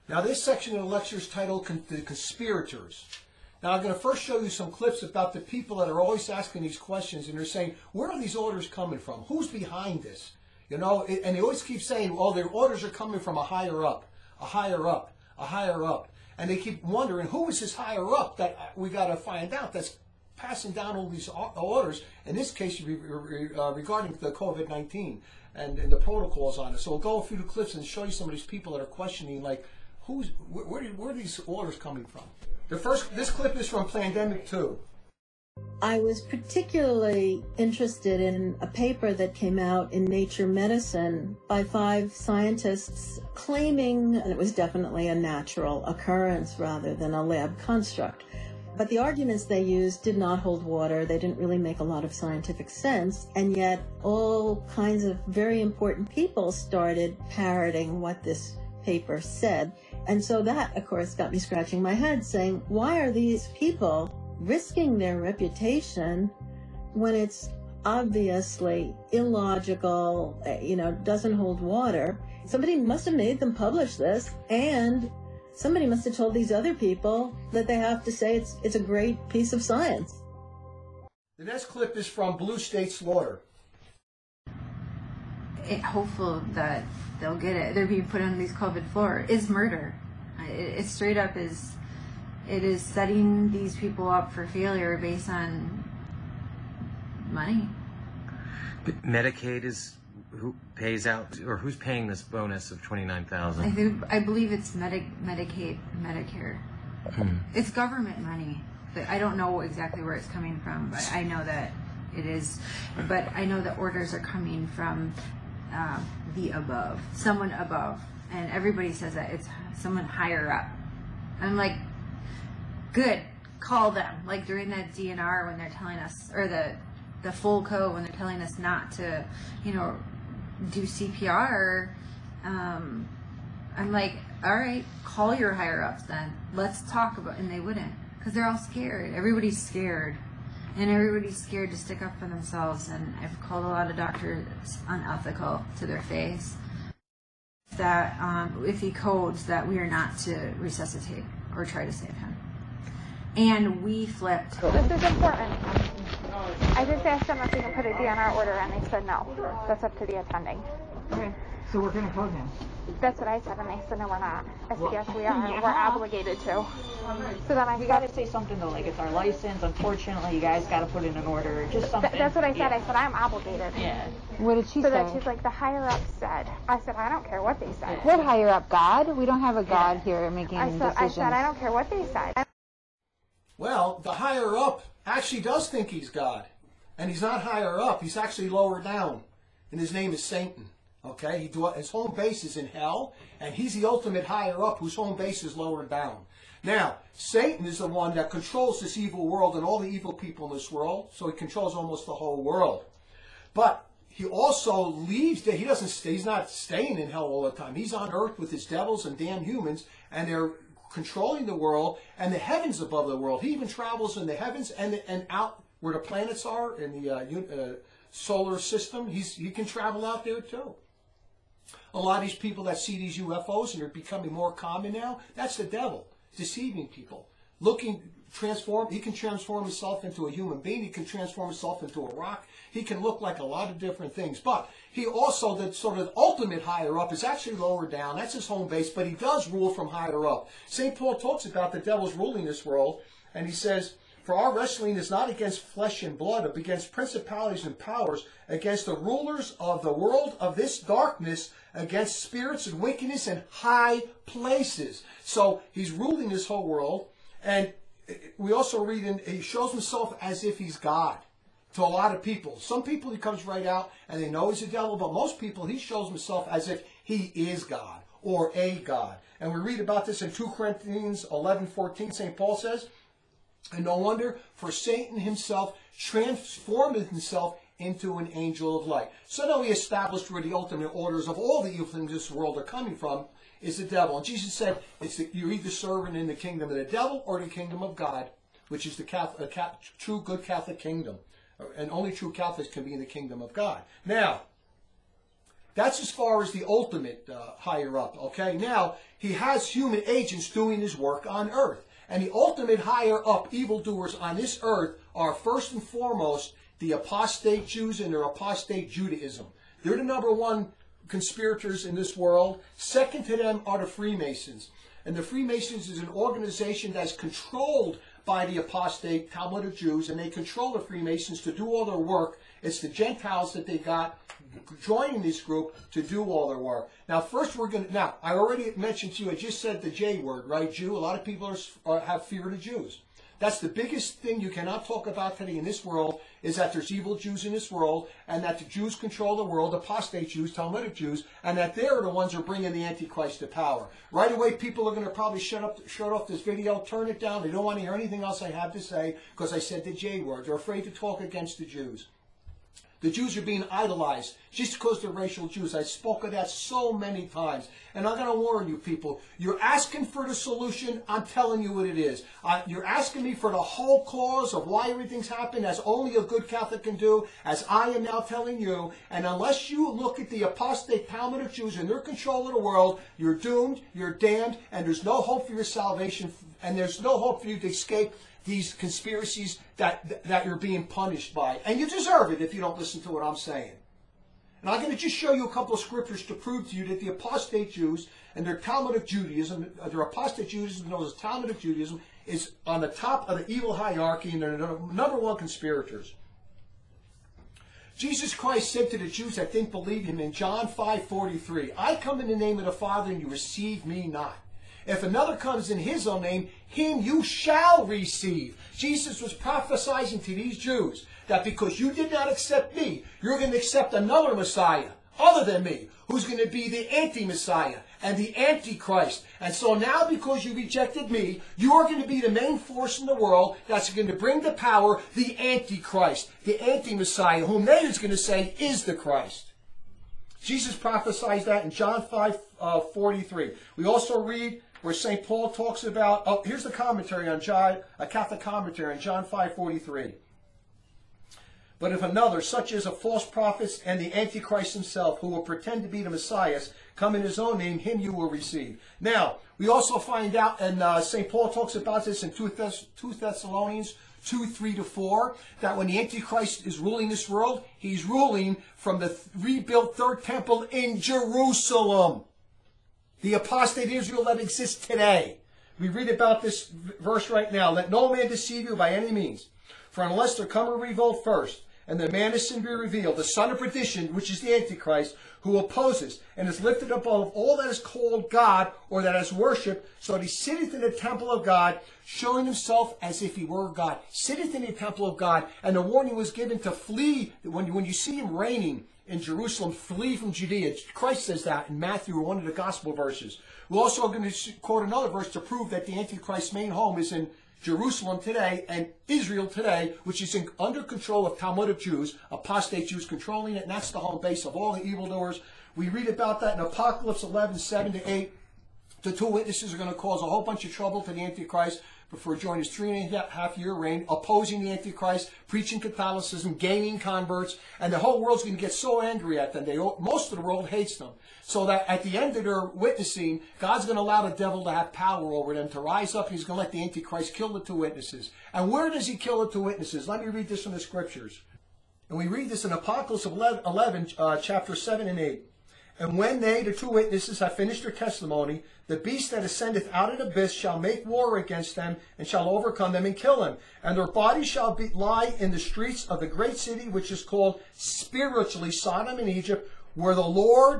Now this section of the lecture is titled The Conspirators. Now I'm going to first show you some clips about the people that are always asking these questions, and they're saying, where are these orders coming from? Who's behind this? You know, and they always keep saying, oh, their orders are coming from a higher up, a higher up, a higher up. And they keep wondering, who is this higher up that we got to find out that's passing down all these orders, in this case regarding the COVID-19 and the protocols on it. So we'll go through the clips and show you some of these people that are questioning, like, where are these orders coming from? This clip is from Plandemic 2. I was particularly interested in a paper that came out in Nature Medicine by 5 scientists claiming, and it was definitely a natural occurrence rather than a lab construct, but the arguments they used did not hold water. They didn't really make a lot of scientific sense, and yet all kinds of very important people started parroting what this paper said. And so that, of course, got me scratching my head saying, why are these people risking their reputation when it's obviously illogical, doesn't hold water? Somebody must have made them publish this, and somebody must have told these other people that they have to say it's a great piece of science. The next clip is from Blue State Slaughter. Hopeful that they'll get it. They're being put on these COVID floor is murder. It straight up is. It is setting these people up for failure based on money. But Medicaid is who pays out, or who's paying this bonus of $29,000? I believe it's Medicaid, Medicare. It's government money. I don't know exactly where it's coming from, but I know that it is. But I know the orders are coming from the above, someone above, and everybody says that it's someone higher up. I'm like, good, call them. Like during that DNR when they're telling us, or the full code when they're telling us not to, do CPR. I'm like, all right, call your higher ups then. Let's talk about. And they wouldn't, because they're all scared. Everybody's scared. And everybody's scared to stick up for themselves. And I've called a lot of doctors unethical to their face. That iffy codes that we are not to resuscitate or try to save him. And we flipped. This is important. I just asked them if we can put a DNR order and they said no. That's up to the attending. Okay, so we're going to code him. That's what I said, and they said no, we're not. I said yes, we are. We're obligated to. So then You got to say something though, like it's our license. Unfortunately, you guys got to put in an order. Just something. That's what I said. I said I'm obligated. Yeah. What did she say? So that she's like, the higher up said. I said, I don't care what they said. What higher up? God? We don't have a God here making decisions. I said I don't care what they said. Well, the higher up actually does think he's God. And he's not higher up. He's actually lower down. And his name is Satan. Okay? His home base is in hell. And he's the ultimate higher up whose home base is lower down. Now, Satan is the one that controls this evil world and all the evil people in this world. So he controls almost the whole world. But he also leaves there. He's not staying in hell all the time. He's on earth with his devils and damn humans. And they're controlling the world and the heavens above the world. He even travels in the heavens and out where the planets are in the solar system. He can travel out there too. A lot of these people that see these UFOs, and they're becoming more common now, that's the devil deceiving people. He can transform himself into a human being. He can transform himself into a rock. He can look like a lot of different things. But he also, the sort of ultimate higher up, is actually lower down. That's his home base, but he does rule from higher up. St. Paul talks about the devil's ruling this world, and he says, for our wrestling is not against flesh and blood, but against principalities and powers, against the rulers of the world of this darkness, against spirits and wickedness in high places. So he's ruling this whole world, and we also read he shows himself as if he's God to a lot of people. Some people he comes right out and they know he's the devil, but most people he shows himself as if he is God or a God. And we read about this in 2 Corinthians 11:14. St. Paul says, and no wonder, for Satan himself transformed himself into an angel of light. So now he established where the ultimate orders of all the evil things in this world are coming from is the devil. And Jesus said, you're either serving in the kingdom of the devil or the kingdom of God, which is the true good Catholic kingdom. And only true Catholics can be in the kingdom of God. Now, That's as far as the ultimate higher up, okay? Now, he has human agents doing his work on earth. And the ultimate higher up evildoers on this earth are first and foremost the apostate Jews and their apostate Judaism. They're the number one conspirators in this world. Second to them are the Freemasons. And the Freemasons is an organization that's controlled by the apostate Talmudic Jews, and they control the Freemasons to do all their work. It's the Gentiles that they got joining this group to do all their work. Now, first now, I already mentioned to you, I just said the J word, right? Jew. A lot of people have fear of the Jews. That's the biggest thing you cannot talk about today in this world, is that there's evil Jews in this world, and that the Jews control the world, apostate Jews, Talmudic Jews, and that they're the ones who are bringing the Antichrist to power. Right away, people are going to probably shut off this video, turn it down. They don't want to hear anything else I have to say because I said the J word. They're afraid to talk against the Jews. The Jews are being idolized just because they're racial Jews. I spoke of that so many times. And I'm going to warn you people, you're asking for the solution, I'm telling you what it is. You're asking me for the whole cause of why everything's happened, as only a good Catholic can do, as I am now telling you. And unless you look at the apostate Talmudic Jews and their control of the world, you're doomed, you're damned, and there's no hope for your salvation, and there's no hope for you to escape these conspiracies that you're being punished by. And you deserve it if you don't listen to what I'm saying. And I'm going to just show you a couple of scriptures to prove to you that the apostate Jews and their Talmudic Judaism, their apostate Judaism known as Talmudic Judaism, is on the top of the evil hierarchy, and they're the number one conspirators. Jesus Christ said to the Jews that didn't believe him in John 5:43, I come in the name of the Father and you receive me not. If another comes in his own name, him you shall receive. Jesus was prophesying to these Jews that because you did not accept me, you're going to accept another Messiah other than me, who's going to be the anti-Messiah and the Antichrist. And so now because you rejected me, you are going to be the main force in the world that's going to bring to power the Antichrist, the anti-Messiah, whom they is going to say is the Christ. Jesus prophesied that in John 5:43. We also read where St. Paul talks about, here's the commentary on John, a Catholic commentary on John 5:43. But if another, such as a false prophet and the Antichrist himself, who will pretend to be the Messiah, come in his own name, him you will receive. Now, we also find out, and St. Paul talks about this in 2 Thessalonians 2:3-4, that when the Antichrist is ruling this world, he's ruling from the rebuilt third temple in Jerusalem. The apostate Israel that exists today. We read about this verse right now. Let no man deceive you by any means. For unless there come a revolt first, and the man of sin be revealed, the son of perdition, which is the Antichrist, who opposes and is lifted above all that is called God, or that is worshipped, so that he sitteth in the temple of God, showing himself as if he were God. Sitteth in the temple of God, and the warning was given to flee. When you see him reigning in Jerusalem, flee from Judea. Christ says that in Matthew, one of the gospel verses. We're also going to quote another verse to prove that the Antichrist's main home is in Jerusalem today and Israel today, which is under control of Talmudic Jews, apostate Jews controlling it, and that's the home base of all the evildoers. We read about that in Apocalypse 11:7-8. The two witnesses are going to cause a whole bunch of trouble to the Antichrist before joining his 3.5-year reign, opposing the Antichrist, preaching Catholicism, gaining converts, and the whole world's going to get so angry at them. Most of the world hates them. So that at the end of their witnessing, God's going to allow the devil to have power over them, to rise up, and he's going to let the Antichrist kill the two witnesses. And where does he kill the two witnesses? Let me read this from the scriptures. And we read this in Apocalypse 11, chapter 7 and 8. And when they, the two witnesses, have finished their testimony, the beast that ascendeth out of the abyss shall make war against them, and shall overcome them and kill them. And their bodies shall lie in the streets of the great city, which is called spiritually Sodom and Egypt, where the Lord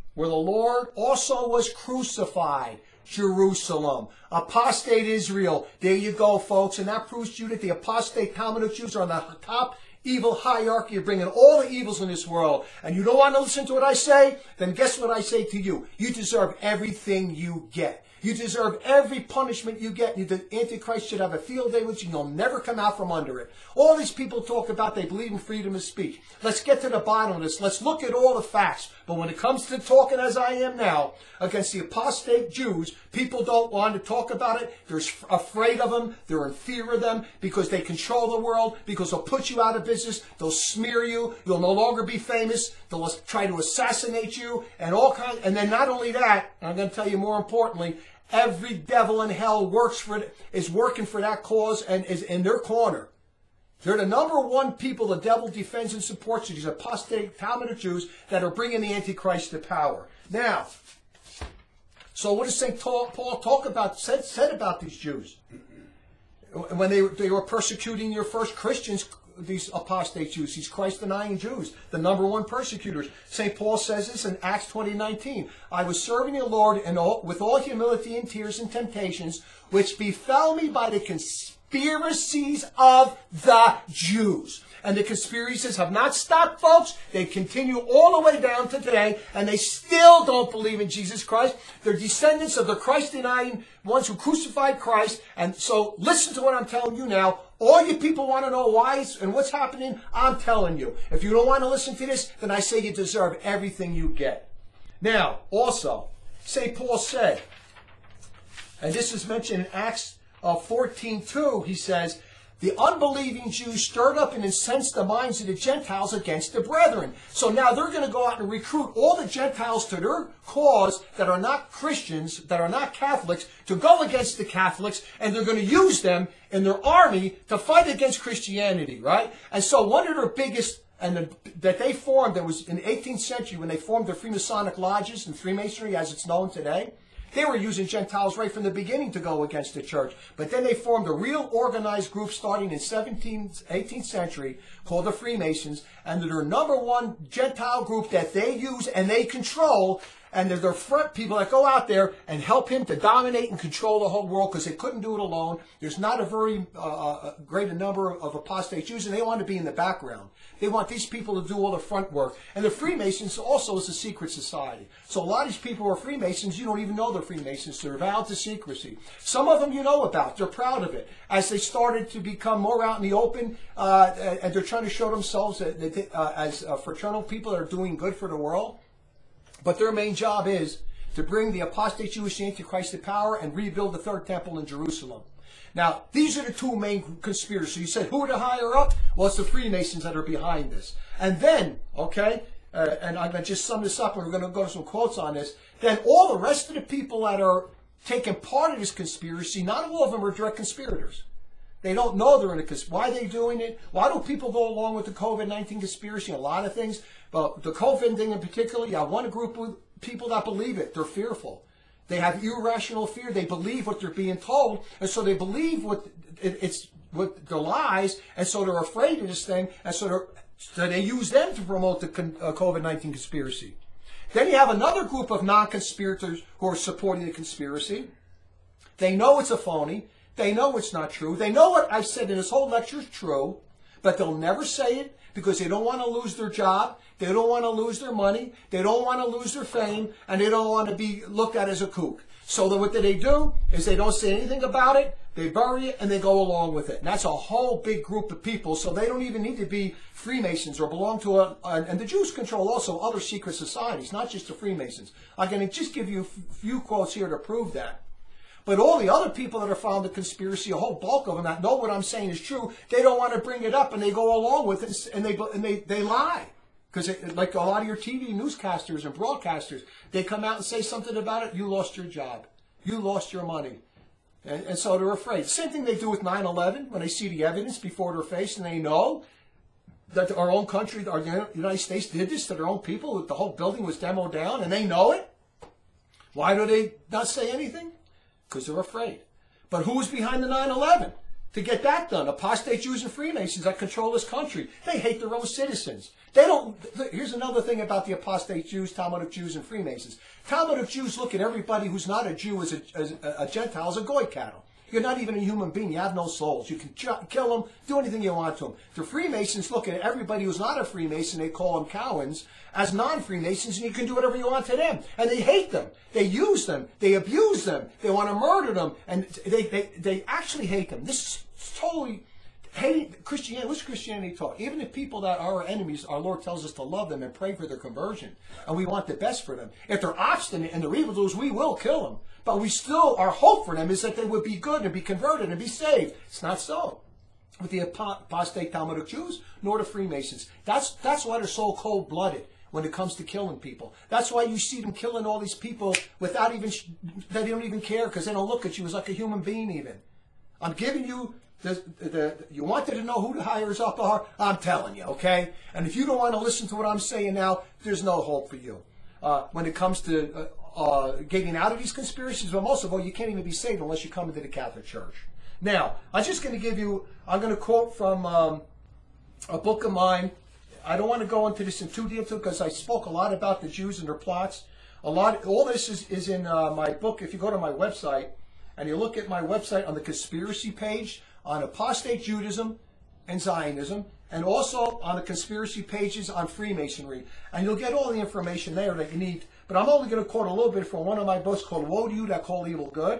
also was crucified. Jerusalem. Apostate Israel. There you go, folks. And that proves to you that the apostate Talmudic Jews are on the top evil hierarchy of bringing all the evils in this world. And you don't want to listen to what I say? Then guess what I say to you? You deserve everything you get. You deserve every punishment you get. The Antichrist should have a field day with you. You'll never come out from under it. All these people talk about they believe in freedom of speech. Let's get to the bottom of this. Let's look at all the facts. But when it comes to talking as I am now against the apostate Jews, people don't want to talk about it. They're afraid of them. They're in fear of them because they control the world, because they'll put you out of business. They'll smear you. You'll no longer be famous. They'll try to assassinate you and all kinds. And then not only that, and I'm going to tell you more importantly, every devil in hell is working for that cause and is in their corner. They're the number one people the devil defends and supports, these apostate Talmudic Jews that are bringing the Antichrist to power. Now, so what does St. Paul said about these Jews? When they were persecuting your first Christians, these apostate Jews, these Christ-denying Jews, the number one persecutors. St. Paul says this in Acts 20:19. I was serving the Lord with all humility and tears and temptations, which befell me by the conspiracies of the Jews. And the conspiracies have not stopped, folks. They continue all the way down to today, and they still don't believe in Jesus Christ. They're descendants of the Christ-denying ones who crucified Christ. And so listen to what I'm telling you now. All you people want to know why and what's happening, I'm telling you. If you don't want to listen to this, then I say you deserve everything you get. Now, also, St. Paul said, and this is mentioned in Acts 14:2, he says, the unbelieving Jews stirred up and incensed the minds of the Gentiles against the brethren. So now they're going to go out and recruit all the Gentiles to their cause that are not Christians, that are not Catholics, to go against the Catholics, and they're going to use them in their army to fight against Christianity, right? And so one of their biggest, that they formed, that was in the 18th century when they formed the Freemasonic lodges and Freemasonry as it's known today, they were using Gentiles right from the beginning to go against the church. But then they formed a real organized group starting in 18th century called the Freemasons. And they're their number one Gentile group that they use and they control. And they're their front people that go out there and help him to dominate and control the whole world because they couldn't do it alone. There's not a very great number of apostate Jews, and they want to be in the background. They want these people to do all the front work. And the Freemasons also is a secret society. So a lot of these people who are Freemasons, you don't even know they're Freemasons. They're vowed to secrecy. Some of them you know about. They're proud of it. As they started to become more out in the open, and they're trying to show themselves as fraternal people that are doing good for the world. But their main job is to bring the apostate Jewish Antichrist to power and rebuild the third temple in Jerusalem. Now, these are the two main conspirators. You said, who are the higher up? Well, it's the Freemasons that are behind this. And then, okay, and I'm going to just sum this up, and we're going to go to some quotes on this. Then all the rest of the people that are taking part in this conspiracy, not all of them are direct conspirators. They don't know they're in a conspiracy. Why are they doing it? Why do people go along with the COVID-19 conspiracy? A lot of things. But the COVID thing in particular, you have one group of people that believe it. They're fearful. They have irrational fear. They believe what they're being told. And so they believe what the lies. And so they're afraid of this thing. And so they use them to promote the COVID-19 conspiracy. Then you have another group of non-conspirators who are supporting the conspiracy. They know it's a phony. They know it's not true. They know what I've said in this whole lecture is true, but they'll never say it because they don't want to lose their job. They don't want to lose their money. They don't want to lose their fame, and they don't want to be looked at as a kook. So what they do is they don't say anything about it. They bury it, and they go along with it. And that's a whole big group of people, so they don't even need to be Freemasons or belong to and the Jews control also other secret societies, not just the Freemasons. I'm going to just give you a few quotes here to prove that. But all the other people that are found in the conspiracy, a whole bulk of them that know what I'm saying is true, they don't want to bring it up, and they go along with it, and they lie. Because like a lot of your TV newscasters and broadcasters, they come out and say something about it, you lost your job. You lost your money. And so they're afraid. Same thing they do with 9/11, when they see the evidence before their face, and they know that our own country, our United States did this to their own people, that the whole building was demoed down, and they know it. Why do they not say anything? Because they're afraid. But who was behind the 9/11? To get that done, apostate Jews and Freemasons that control this country. They hate their own citizens. They don't. Here's another thing about the apostate Jews, Talmudic Jews, and Freemasons. Talmudic Jews look at everybody who's not a Jew as a Gentile as a goy cattle. You're not even a human being. You have no souls. You can kill them, do anything you want to them. The Freemasons look at everybody who's not a Freemason, they call them Cowans, as non-Freemasons, and you can do whatever you want to them. And they hate them. They use them. They abuse them. They want to murder them. And they actually hate them. This is totally... Hating Christianity, what's Christianity taught? Even the people that are our enemies, our Lord tells us to love them and pray for their conversion. And we want the best for them. If they're obstinate and they're evildoers, we will kill them. But we still, our hope for them is that they would be good and be converted and be saved. It's not so with the apostate Talmudic Jews, nor the Freemasons. That's why they're so cold-blooded when it comes to killing people. That's why you see them killing all these people without even, they don't even care because they don't look at you as like a human being even. I'm giving you... you wanted to know who the hires up are? I'm telling you, okay? And if you don't want to listen to what I'm saying now, there's no hope for you. When it comes to getting out of these conspiracies, but most of all, you can't even be saved unless you come into the Catholic Church. Now, I'm just going to give you, I'm going to quote from a book of mine. I don't want to go into this in too detail because I spoke a lot about the Jews and their plots. All this is in my book. If you go to my website and you look at my website on the conspiracy page, on apostate Judaism and Zionism, and also on the conspiracy pages on Freemasonry. And you'll get all the information there that you need. But I'm only going to quote a little bit from one of my books called Woe to You That Call Evil Good.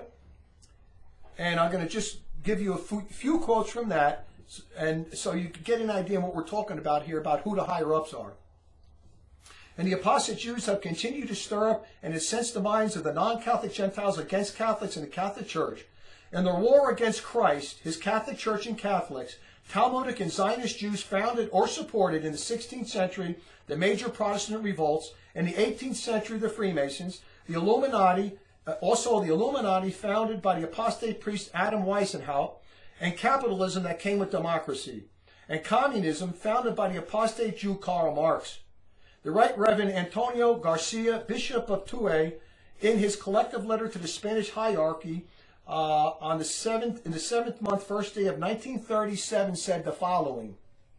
And I'm going to just give you a few quotes from that, and so you can get an idea of what we're talking about here, about who the higher-ups are. And the apostate Jews have continued to stir up and incense the minds of the non-Catholic Gentiles against Catholics in the Catholic Church. In their war against Christ, his Catholic Church and Catholics, Talmudic and Zionist Jews founded or supported in the 16th century the major Protestant revolts, in the 18th century the Freemasons, the Illuminati, also the Illuminati founded by the apostate priest Adam Weishaupt, and capitalism that came with democracy, and communism founded by the apostate Jew Karl Marx. The Right Reverend Antonio Garcia, Bishop of Tue, in his collective letter to the Spanish hierarchy, in the seventh month, first day of 1937, said the following: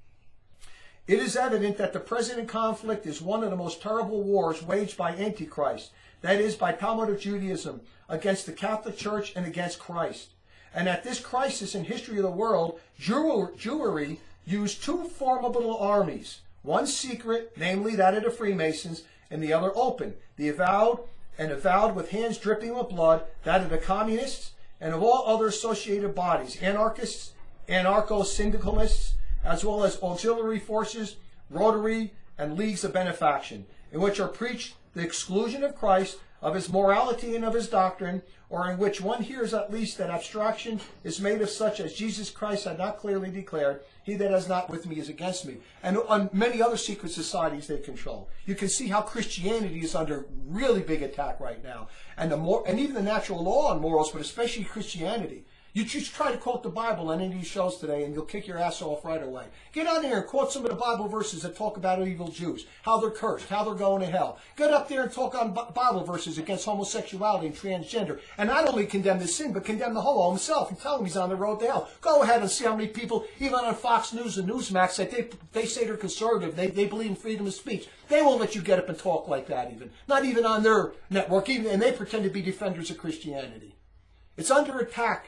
"It is evident that the present conflict is one of the most terrible wars waged by Antichrist, that is, by Talmudic Judaism, against the Catholic Church and against Christ. And at this crisis in history of the world, Jewry used two formidable armies, one secret, namely that of the Freemasons, and the other open, the avowed with hands dripping with blood, that of the communists, and of all other associated bodies, anarchists, anarcho-syndicalists, as well as auxiliary forces, Rotary, and leagues of benefaction, in which are preached the exclusion of Christ, of his morality and of his doctrine, or in which one hears at least that abstraction is made of such as Jesus Christ had not clearly declared, he that is not with me is against me." And on many other secret societies they control. You can see how Christianity is under really big attack right now. And even the natural law and morals, but especially Christianity. You just try to quote the Bible on any of these shows today and you'll kick your ass off right away. Get out there and quote some of the Bible verses that talk about evil Jews, how they're cursed, how they're going to hell. Get up there and talk on Bible verses against homosexuality and transgender. And not only condemn the sin, but condemn the homo himself and tell him he's on the road to hell. Go ahead and see how many people, even on Fox News and Newsmax, that they say they're conservative, they believe in freedom of speech. They won't let you get up and talk like that even. Not even on their network, and they pretend to be defenders of Christianity. It's under attack.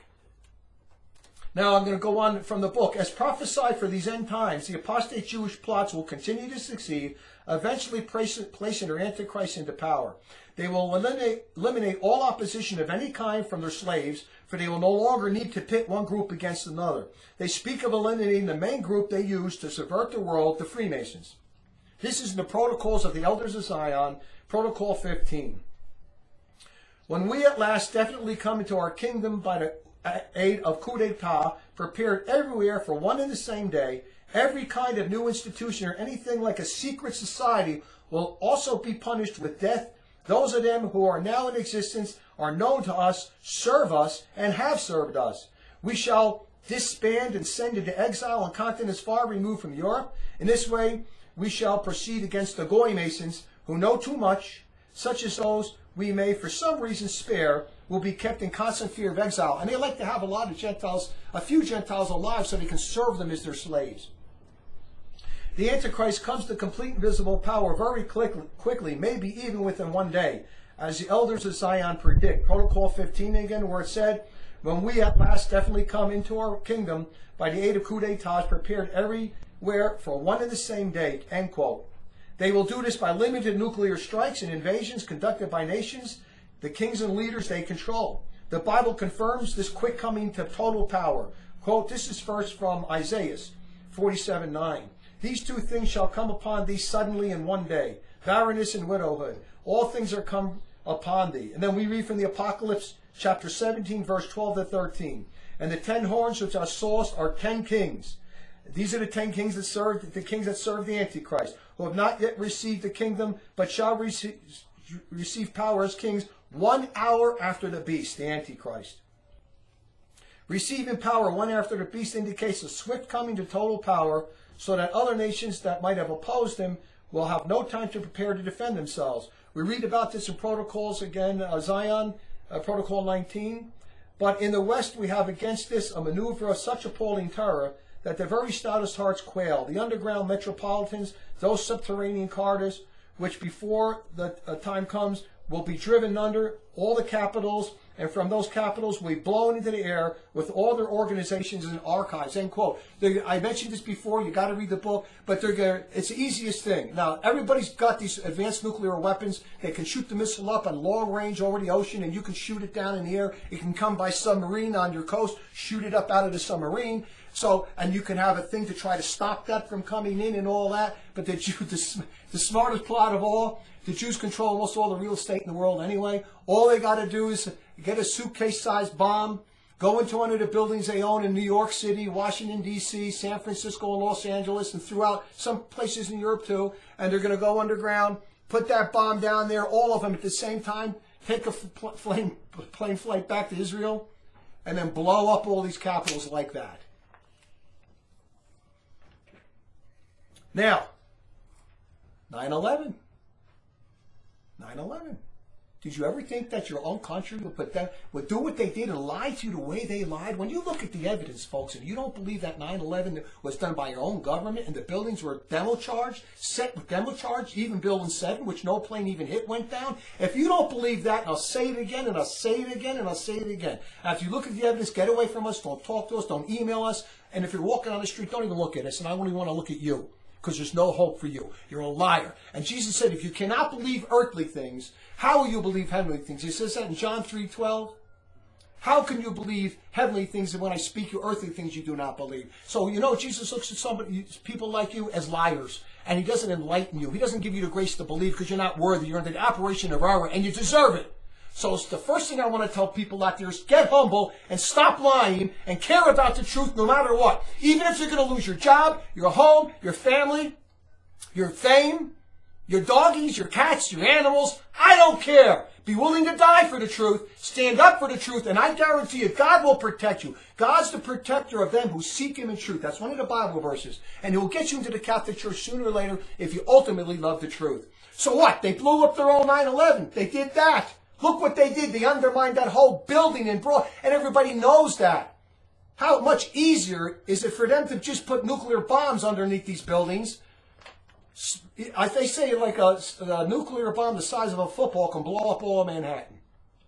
Now I'm going to go on from the book. As prophesied for these end times, the apostate Jewish plots will continue to succeed, eventually placing their Antichrist into power. They will eliminate all opposition of any kind from their slaves, for they will no longer need to pit one group against another. They speak of eliminating the main group they use to subvert the world, the Freemasons. This is in the Protocols of the Elders of Zion, Protocol 15. When we at last definitely come into our kingdom by the aid of coup d'etat, prepared everywhere for one and the same day, every kind of new institution or anything like a secret society will also be punished with death. Those of them who are now in existence are known to us, serve us, and have served us. We shall disband and send into exile on continents far removed from Europe. In this way, we shall proceed against the Goy Masons, who know too much, such as those we may for some reason spare, will be kept in constant fear of exile. And they like to have a lot of Gentiles, a few Gentiles alive so they can serve them as their slaves. The Antichrist comes to complete and visible power very quickly, maybe even within one day, as the Elders of Zion predict. Protocol 15 again, where it said, when we at last definitely come into our kingdom by the aid of coup d'etats prepared everywhere for one and the same date, end quote. They will do this by limited nuclear strikes and invasions conducted by nations, the kings and leaders they control. The Bible confirms this quick coming to total power. Quote, this is first from Isaiah 47:9. These two things shall come upon thee suddenly in one day, barrenness and widowhood. All things are come upon thee. And then we read from the Apocalypse chapter 17, verse 12 to 13. And the 10 horns which thou sawest are 10 kings. These are the 10 kings that serve the Antichrist, who have not yet received the kingdom, but shall receive power as kings 1 hour after the beast, the Antichrist. Receiving power 1 after the beast indicates a swift coming to total power, so that other nations that might have opposed him will have no time to prepare to defend themselves. We read about this in Protocols again, Zion, Protocol 19. But in the West we have against this a maneuver of such appalling terror that the very stoutest hearts quail. The underground metropolitans, those subterranean corridors, which before the time comes will be driven under, all the capitals, and from those capitals will be blown into the air with all their organizations and archives, end quote. I mentioned this before, you got to read the book, but it's the easiest thing. Now, everybody's got these advanced nuclear weapons. They can shoot the missile up on long range over the ocean, and you can shoot it down in the air. It can come by submarine on your coast, shoot it up out of the submarine. So, and you can have a thing to try to stop that from coming in and all that. But the smartest plot of all, the Jews control almost all the real estate in the world anyway. All they got to do is get a suitcase-sized bomb, go into one of the buildings they own in New York City, Washington, D.C., San Francisco, and Los Angeles, and throughout some places in Europe too, and they're going to go underground, put that bomb down there, all of them at the same time, take a plane flight back to Israel, and then blow up all these capitals like that. Now, 9/11. 9/11. Did you ever think that your own country would do what they did and lie to you the way they lied? When you look at the evidence, folks, and you don't believe that 9/11 was done by your own government and the buildings were set with demo charge, even Building 7, which no plane even hit, went down. If you don't believe that, and I'll say it again, and I'll say it again, and I'll say it again. After you look at the evidence, get away from us, don't talk to us, don't email us, and if you're walking on the street, don't even look at us, and I only want to look at you, because there's no hope for you. You're a liar. And Jesus said, if you cannot believe earthly things, how will you believe heavenly things? He says that in John 3:12. How can you believe heavenly things and when I speak you earthly things you do not believe? So, Jesus looks at people like you as liars. And he doesn't enlighten you. He doesn't give you the grace to believe because you're not worthy. You're in the operation of error and you deserve it. So it's the first thing I want to tell people out there is get humble and stop lying and care about the truth no matter what. Even if you're going to lose your job, your home, your family, your fame, your doggies, your cats, your animals, I don't care. Be willing to die for the truth, stand up for the truth, and I guarantee you, God will protect you. God's the protector of them who seek him in truth. That's one of the Bible verses. And he will get you into the Catholic Church sooner or later if you ultimately love the truth. So what? They blew up their own 9/11. They did that. Look what they did. They undermined that whole building and everybody knows that. How much easier is it for them to just put nuclear bombs underneath these buildings? They say like a nuclear bomb the size of a football can blow up all of Manhattan.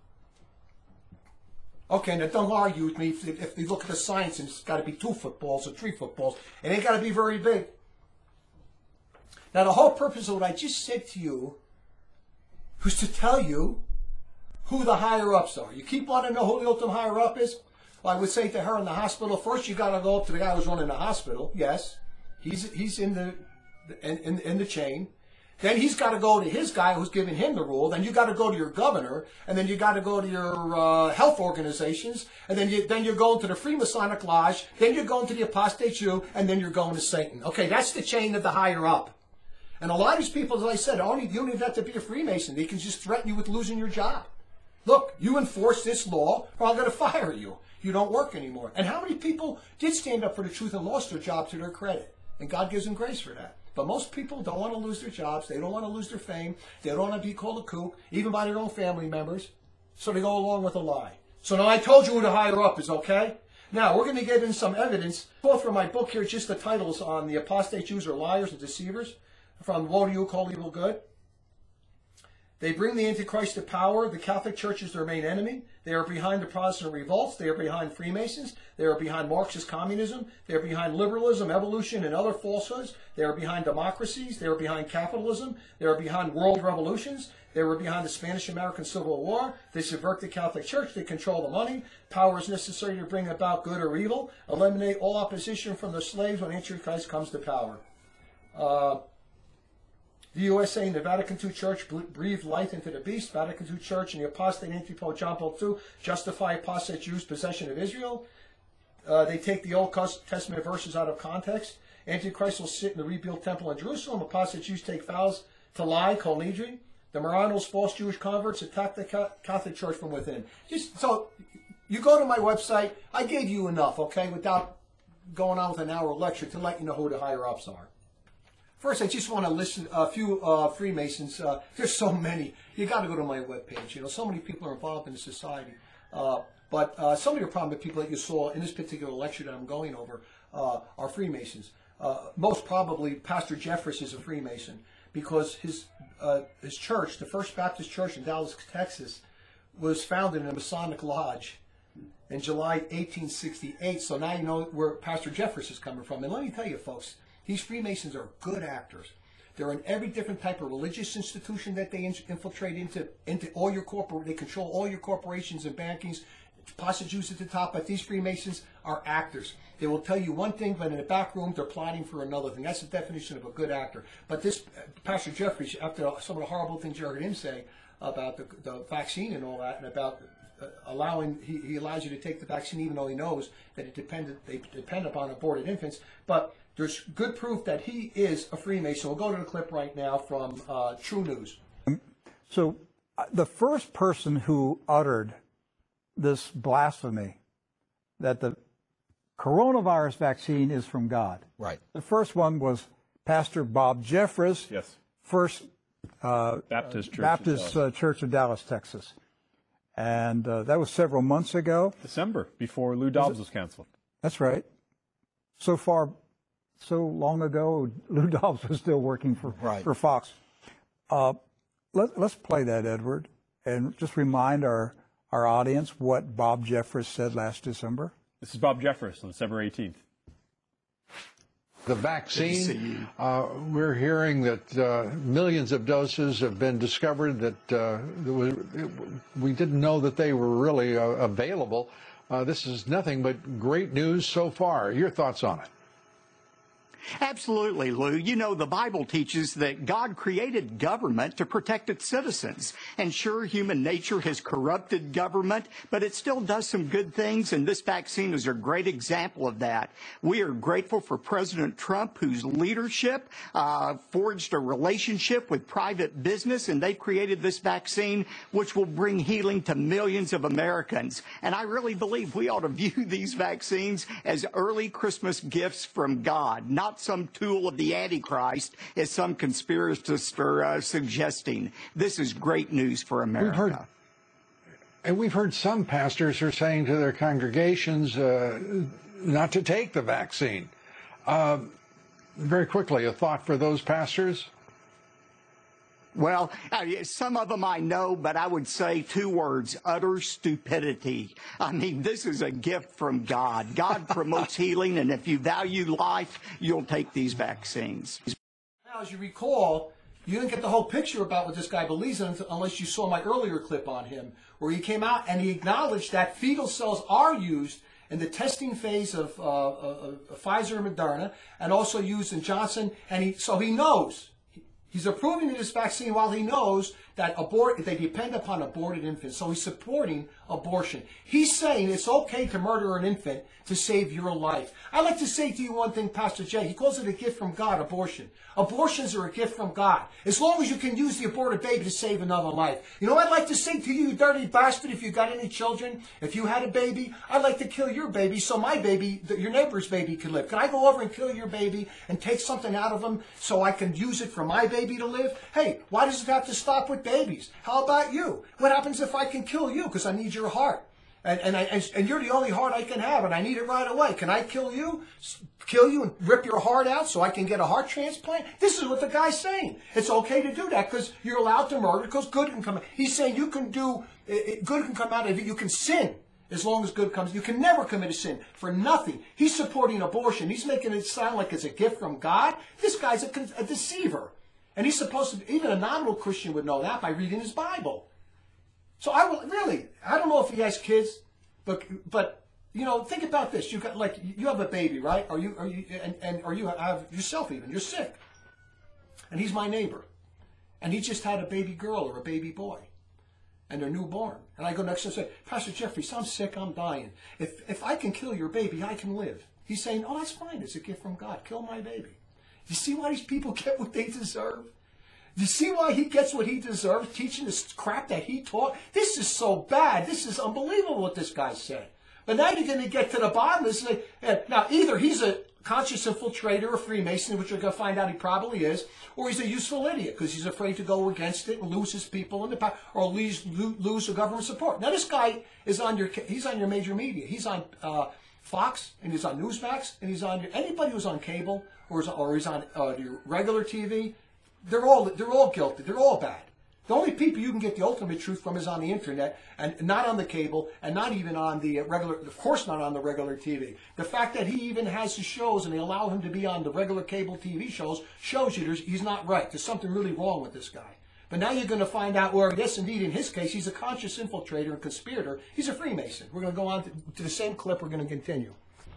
Okay, now don't argue with me if you look at the science and it's got to be 2 footballs or 3 footballs. It ain't got to be very big. Now the whole purpose of what I just said to you was to tell you who the higher-ups are. You keep wanting to know who the ultimate higher-up is? Well, I would say to her in the hospital, first you got to go up to the guy who's running the hospital. Yes, he's in the chain. Then he's got to go to his guy who's giving him the rule. Then you got to go to your governor, and then you got to go to your health organizations, and then you're going to the Freemasonic Lodge. Then you're going to the Apostate Jew, and then you're going to Satan. Okay, that's the chain of the higher up. And a lot of these people, as I said, you don't even have to be a Freemason. They can just threaten you with losing your job. Look, you enforce this law, or I'm going to fire you. You don't work anymore. And how many people did stand up for the truth and lost their job to their credit? And God gives them grace for that. But most people don't want to lose their jobs. They don't want to lose their fame. They don't want to be called a kook, even by their own family members. So they go along with a lie. So now I told you who the higher up is, okay? Now, we're going to get in some evidence, both from my book here, just the titles on the apostate Jews are liars and deceivers, from Woe to You, Call Evil Good. They bring the Antichrist to power. The Catholic Church is their main enemy. They are behind the Protestant revolts. They are behind Freemasons. They are behind Marxist communism. They are behind liberalism, evolution, and other falsehoods. They are behind democracies. They are behind capitalism. They are behind world revolutions. They were behind the Spanish-American Civil War. They subvert the Catholic Church. They control the money. Power is necessary to bring about good or evil. Eliminate all opposition from the slaves when Antichrist comes to power. The USA and the Vatican II Church breathed life into the beast. Vatican II Church and the apostate anti-pope John Paul II justify apostate Jews' possession of Israel. They take the Old Testament verses out of context. Antichrist will sit in the rebuilt temple in Jerusalem. Apostate Jews take vows to lie, Kol Nidri. The Marranos, false Jewish converts, attack the Catholic Church from within. So you go to my website. I gave you enough, okay, without going on with an hour lecture to let you know who the higher-ups are. First, I just want to listen a few Freemasons. There's so many. You got to go to my webpage. You know, so many people are involved in the society. But some of the prominent people that you saw in this particular lecture that I'm going over are Freemasons. Most probably, Pastor Jeffress is a Freemason because his church, the First Baptist Church in Dallas, Texas, was founded in a Masonic lodge in July 1868. So now you know where Pastor Jeffress is coming from. And let me tell you, folks, these Freemasons are good actors. They're in every different type of religious institution that they infiltrate into all your they control all your corporations and bankings, prostitutes at the top, but these Freemasons are actors. They will tell you one thing, but in the back room, they're plotting for another thing. That's the definition of a good actor. But this Pastor Jeffrey, after some of the horrible things you heard him say about the vaccine and all that, and about he allows you to take the vaccine even though he knows that they depend upon aborted infants, but there's good proof that he is a Freemason. We'll go to the clip right now from True News. So the first person who uttered this blasphemy that the coronavirus vaccine is from God. Right. The first one was Pastor Bob Jeffress, yes. First Baptist Church of Dallas, Texas. And that was several months ago. December, before Lou Dobbs was canceled. That's right. So long ago, Lou Dobbs was still working for Fox. Let's play that, Edward, and just remind our audience what Bob Jeffress said last December. This is Bob Jeffress on December 18th. The vaccine, we're hearing that millions of doses have been discovered that we didn't know that they were really available. This is nothing but great news so far. Your thoughts on it? Absolutely, Lou. You know, the Bible teaches that God created government to protect its citizens. And sure, human nature has corrupted government, but it still does some good things, and this vaccine is a great example of that. We are grateful for President Trump, whose leadership forged a relationship with private business, and they created this vaccine, which will bring healing to millions of Americans. And I really believe we ought to view these vaccines as early Christmas gifts from God, not some tool of the Antichrist, as some conspiracists are suggesting. This is great news for America. We've heard some pastors are saying to their congregations not to take the vaccine. Very quickly, a thought for those pastors? Well, some of them I know, but I would say two words: utter stupidity. I mean, this is a gift from God. God promotes healing, and if you value life, you'll take these vaccines. Now, as you recall, you didn't get the whole picture about what this guy believes in unless you saw my earlier clip on him, where he came out and he acknowledged that fetal cells are used in the testing phase of Pfizer and Moderna, and also used in Johnson, and so he knows. He's approving this vaccine while he knows that they depend upon aborted infants. So he's supporting abortion. He's saying it's okay to murder an infant to save your life. I'd like to say to you one thing, Pastor Jay. He calls it a gift from God, abortion. Abortions are a gift from God. As long as you can use the aborted baby to save another life. You know what I'd like to say to you, dirty bastard, if you got any children, if you had a baby, I'd like to kill your baby so my baby, your neighbor's baby, can live. Can I go over and kill your baby and take something out of him so I can use it for my baby to live? Hey, why does it have to stop with babies? How about you? What happens if I can kill you because I need your heart? And you're the only heart I can have, and I need it right away. Can I kill you and rip your heart out so I can get a heart transplant? This is what the guy's saying. It's okay to do that because you're allowed to murder because good can come out. He's saying you can do, good can come out of it. You can sin as long as good comes. You can never commit a sin for nothing. He's supporting abortion. He's making it sound like it's a gift from God. This guy's a deceiver. And he's supposed to, even a nominal Christian would know that by reading his Bible. So I don't know if he has kids, but think about this. You have a baby, right? Or you have yourself even. You're sick, and he's my neighbor, and he just had a baby girl or a baby boy, and they're newborn. And I go next to him and say, Pastor Jeffrey, I'm sick, I'm dying. If I can kill your baby, I can live. He's saying, oh, that's fine. It's a gift from God. Kill my baby. You see why these people get what they deserve? You see why he gets what he deserves, teaching this crap that he taught? This is so bad. This is unbelievable what this guy said. But now you're going to get to the bottom of this. Now, either he's a conscious infiltrator or Freemason, which you're going to find out he probably is, or he's a useful idiot because he's afraid to go against it and lose his people in the power, or lose the government support. Now, this guy is he's on your major media. He's on Fox, and he's on Newsmax, and he's on anybody who's on cable or he's on your regular TV. They're all guilty. They're all bad. The only people you can get the ultimate truth from is on the internet, and not on the cable, and not even on the regular, of course not on the regular TV. The fact that he even has his shows and they allow him to be on the regular cable TV shows shows you he's not right. There's something really wrong with this guy. But now you're going to find out where, yes, indeed, in his case, he's a conscious infiltrator and conspirator. He's a Freemason. We're going to go on to the same clip. We're going to continue.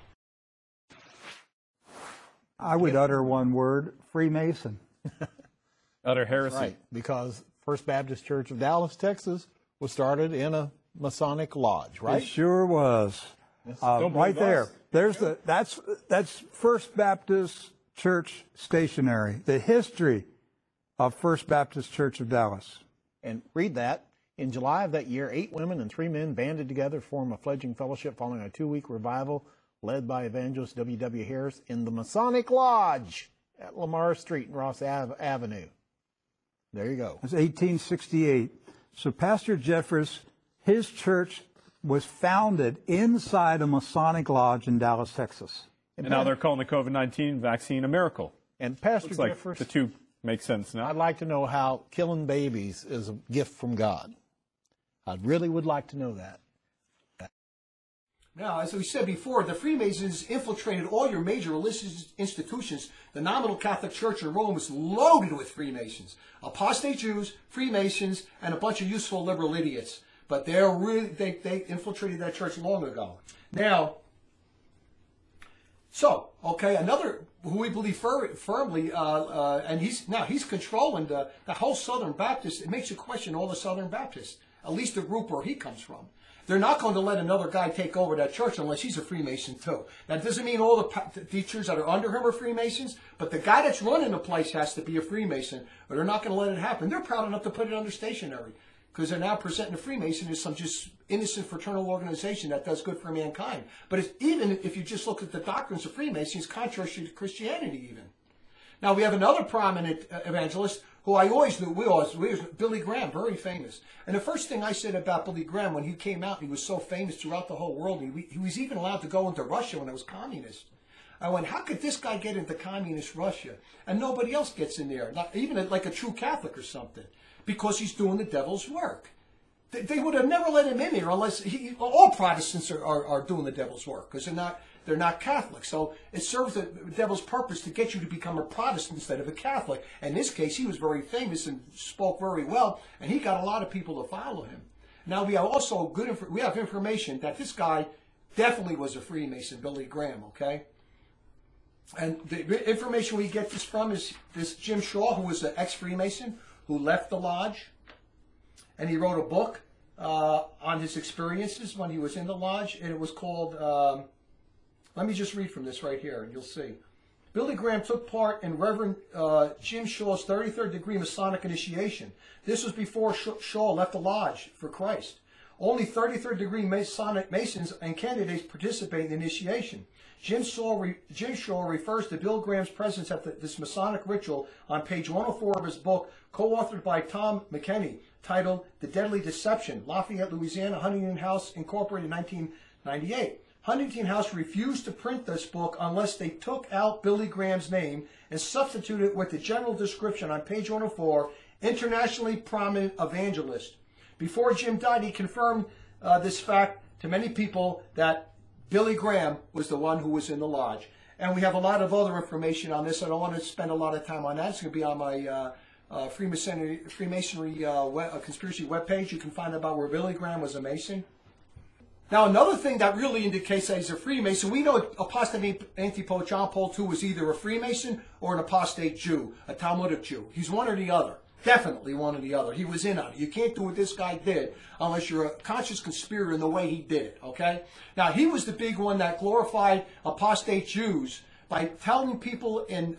I would utter one word, Freemason. Utter heresy. Right, because First Baptist Church of Dallas, Texas was started in a Masonic lodge, right? It sure was. Right there. That's First Baptist Church stationery, the history of First Baptist Church of Dallas. And read that. In July of that year, 8 women and 3 men banded together to form a fledgling fellowship following a 2-week revival led by evangelist W.W. Harris in the Masonic Lodge at Lamar Street and Ross Avenue. There you go. It's 1868. So Pastor Jeffress, his church was founded inside a Masonic lodge in Dallas, Texas. And now they're calling the COVID-19 vaccine a miracle. And Pastor Jeffress, like the two make sense now. I'd like to know how killing babies is a gift from God. I really would like to know that. Now, as we said before, the Freemasons infiltrated all your major religious institutions. The nominal Catholic Church in Rome is loaded with Freemasons, apostate Jews, Freemasons, and a bunch of useful liberal idiots. But they infiltrated that church long ago. Now, another who we believe firmly, and he's controlling the whole Southern Baptist. It makes you question all the Southern Baptists, at least the group where he comes from. They're not going to let another guy take over that church unless he's a Freemason too. That doesn't mean all the teachers that are under him are Freemasons, but the guy that's running the place has to be a Freemason, or they're not going to let it happen. They're proud enough to put it under stationery because they're now presenting the Freemason as some just innocent fraternal organization that does good for mankind. But even if you just look at the doctrines of Freemasons, contrary to Christianity even. Now we have another prominent evangelist who I always knew, Billy Graham, very famous. And the first thing I said about Billy Graham when he came out, he was so famous throughout the whole world, he was even allowed to go into Russia when it was communist. I went, how could this guy get into communist Russia and nobody else gets in there, not even like a true Catholic or something, because he's doing the devil's work. They would have never let him in there unless all Protestants are doing the devil's work because they're not Catholic. So it serves the devil's purpose to get you to become a Protestant instead of a Catholic. In this case, he was very famous and spoke very well, and he got a lot of people to follow him. Now we have also we have information that this guy definitely was a Freemason, Billy Graham. Okay, and the information we get this from is this Jim Shaw, who was an ex-Freemason who left the lodge. And he wrote a book on his experiences when he was in the lodge, and it was called, let me just read from this right here, and you'll see. Billy Graham took part in Reverend Jim Shaw's 33rd degree Masonic initiation. This was before Shaw left the lodge for Christ. Only 33rd degree Masons and candidates participate in the initiation. Jim Shaw refers to Bill Graham's presence at this Masonic ritual on page 104 of his book, co-authored by Tom McKenney, titled The Deadly Deception, Lafayette, Louisiana, Huntington House, Incorporated, 1998. Huntington House refused to print this book unless they took out Billy Graham's name and substituted it with the general description on page 104, internationally prominent evangelist. Before Jim died, he confirmed this fact to many people that Billy Graham was the one who was in the lodge. And we have a lot of other information on this. I don't want to spend a lot of time on that. It's going to be on my Freemasonry conspiracy webpage. You can find out about where Billy Graham was a Mason. Now, another thing that really indicates that he's a Freemason, we know apostate Antipope John Paul II was either a Freemason or an apostate Jew, a Talmudic Jew. He's one or the other. Definitely one or the other. He was in on it. You can't do what this guy did unless you're a conscious conspirator in the way he did it, okay? Now, he was the big one that glorified apostate Jews by telling people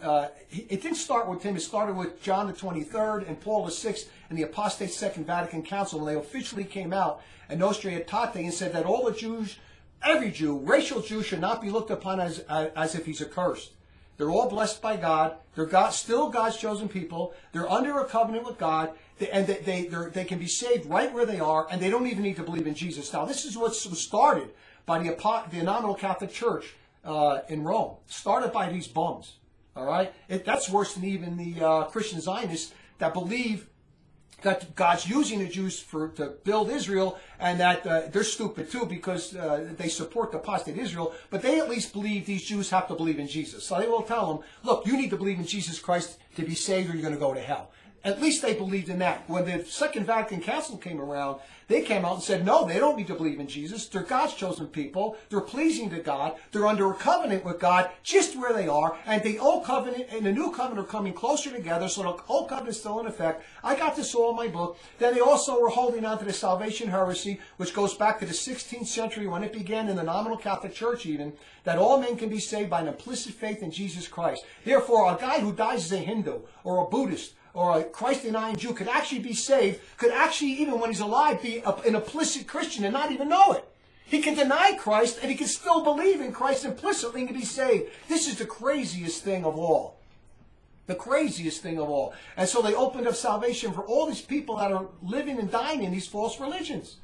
it didn't start with him. It started with John the 23rd and Paul the 6th and the apostate Second Vatican Council when they officially came out and Nostra Aetate and said that all the Jews, every Jew, racial Jew, should not be looked upon as if he's accursed. They're all blessed by God. They're still God's chosen people. They're under a covenant with God, and they can be saved right where they are, and they don't even need to believe in Jesus. Now, this is what was started by the nominal Catholic Church in Rome. Started by these bums. All right, that's worse than even the Christian Zionists that believe that God's using the Jews to build Israel, and that they're stupid too because they support the apostate Israel, but they at least believe these Jews have to believe in Jesus. So they will tell them, look, you need to believe in Jesus Christ to be saved or you're going to go to hell. At least they believed in that. When the Second Vatican Council came around, they came out and said, no, they don't need to believe in Jesus. They're God's chosen people. They're pleasing to God. They're under a covenant with God just where they are. And the old covenant and the new covenant are coming closer together, so the old covenant is still in effect. I got this all in my book. Then they also were holding on to the salvation heresy, which goes back to the 16th century when it began in the nominal Catholic Church even, that all men can be saved by an implicit faith in Jesus Christ. Therefore, a guy who dies as a Hindu or a Buddhist or a Christ-denying Jew could actually be saved, could actually, even when he's alive, be an implicit Christian and not even know it. He can deny Christ and he can still believe in Christ implicitly and be saved. This is the craziest thing of all. The craziest thing of all. And so they opened up salvation for all these people that are living and dying in these false religions.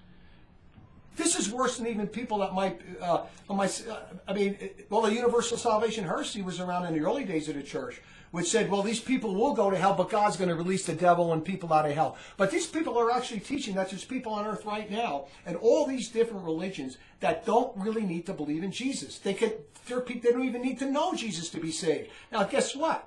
This is worse than even people that might, the universal salvation heresy was around in the early days of the church, which said, well, these people will go to hell, but God's going to release the devil and people out of hell. But these people are actually teaching that there's people on earth right now and all these different religions that don't really need to believe in Jesus. They don't even need to know Jesus to be saved. Now, guess what?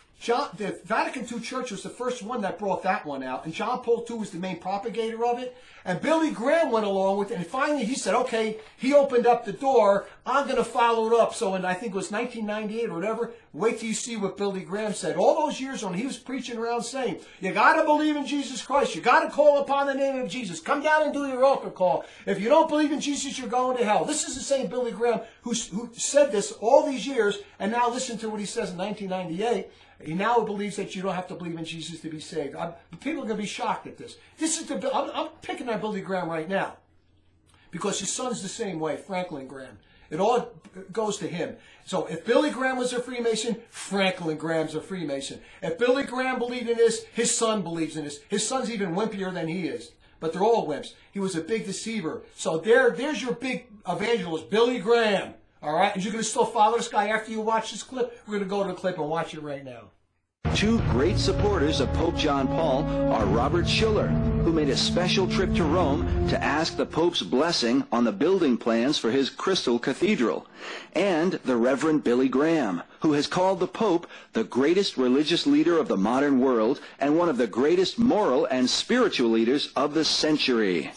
The Vatican II Church was the first one that brought that one out, and John Paul II was the main propagator of it, and Billy Graham went along with it, and finally he said, okay, he opened up the door, I'm going to follow it up. So I think it was 1998 or whatever, wait till you see what Billy Graham said. All those years when he was preaching around saying, you got to believe in Jesus Christ, you got to call upon the name of Jesus, come down and do your altar call. If you don't believe in Jesus, you're going to hell. This is the same Billy Graham who said this all these years, and now listen to what he says in 1998. He now believes that you don't have to believe in Jesus to be saved. People are going to be shocked at this. I'm picking on Billy Graham right now because his son's the same way, Franklin Graham. It all goes to him. So if Billy Graham was a Freemason, Franklin Graham's a Freemason. If Billy Graham believed in this, his son believes in this. His son's even wimpier than he is. But they're all wimps. He was a big deceiver. So there's your big evangelist, Billy Graham. All right? And you're going to still follow this guy after you watch this clip? We're going to go to the clip and watch it right now. Two great supporters of Pope John Paul are Robert Schuller, who made a special trip to Rome to ask the Pope's blessing on the building plans for his Crystal Cathedral, and the Reverend Billy Graham, who has called the Pope the greatest religious leader of the modern world and one of the greatest moral and spiritual leaders of the century.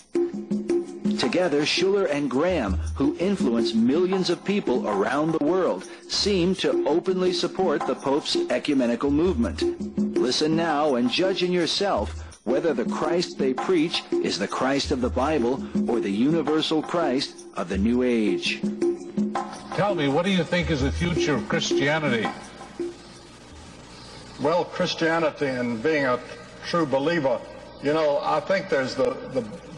Together, Schuller and Graham, who influence millions of people around the world, seem to openly support the Pope's ecumenical movement. Listen now and judge in yourself whether the Christ they preach is the Christ of the Bible or the universal Christ of the New Age. Tell me, what do you think is the future of Christianity? Well, Christianity and being a true believer, I think there's the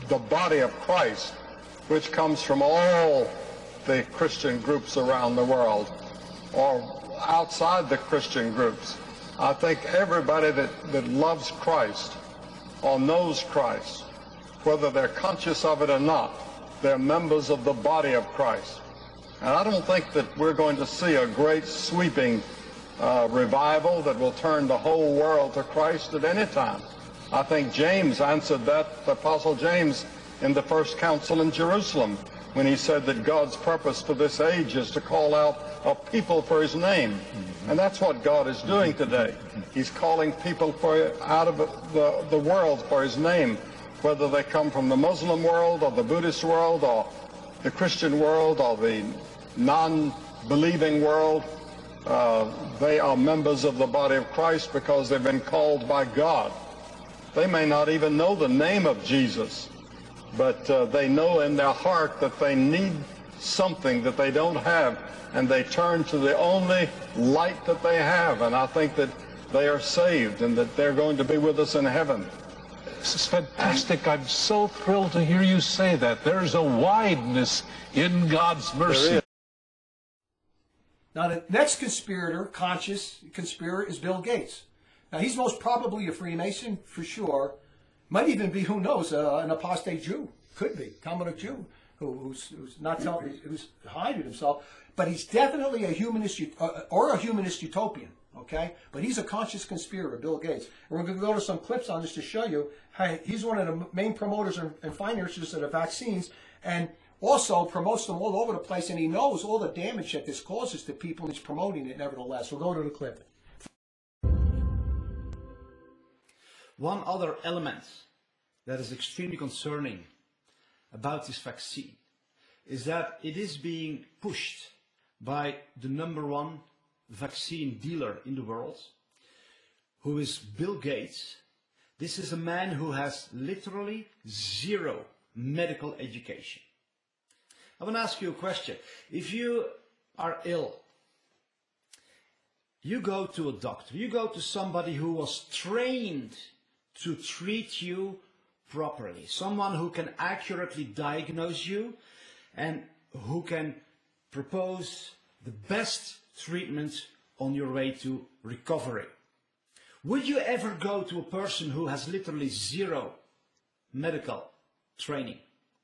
the body of Christ, which comes from all the Christian groups around the world, or outside the Christian groups. I think everybody that loves Christ or knows Christ, whether they're conscious of it or not, they're members of the body of Christ. And I don't think that we're going to see a great sweeping revival that will turn the whole world to Christ at any time. I think James answered that, the Apostle James, in the first council in Jerusalem, when he said that God's purpose for this age is to call out a people for his name. And that's what God is doing today. He's calling people out of the world for his name, whether they come from the Muslim world or the Buddhist world or the Christian world or the non-believing world. They are members of the body of Christ because they've been called by God. They may not even know the name of Jesus, but they know in their heart that they need something that they don't have, and they turn to the only light that they have. And I think that they are saved and that they're going to be with us in heaven. This is fantastic. I'm so thrilled to hear you say that. There's a wideness in God's mercy. Now, the next conscious conspirator, is Bill Gates. Now, he's most probably a Freemason, for sure. Might even be, who knows, an apostate Jew. Could be, Talmudic Jew, who's not telling, who's hiding himself. But he's definitely a humanist, or a humanist utopian, okay? But he's a conscious conspirator, Bill Gates. And we're going to go to some clips on this to show you how he's one of the main promoters and financiers of the vaccines, and also promotes them all over the place, and he knows all the damage that this causes to people, and he's promoting it nevertheless. We'll go to the clip. One other element that is extremely concerning about this vaccine is that it is being pushed by the #1 vaccine dealer in the world, who is Bill Gates. This is a man who has literally zero medical education. I want to ask you a question. If you are ill, you go to a doctor, you go to somebody who was trained to treat you properly, someone who can accurately diagnose you and who can propose the best treatment on your way to recovery. Would you ever go to a person who has literally zero medical training?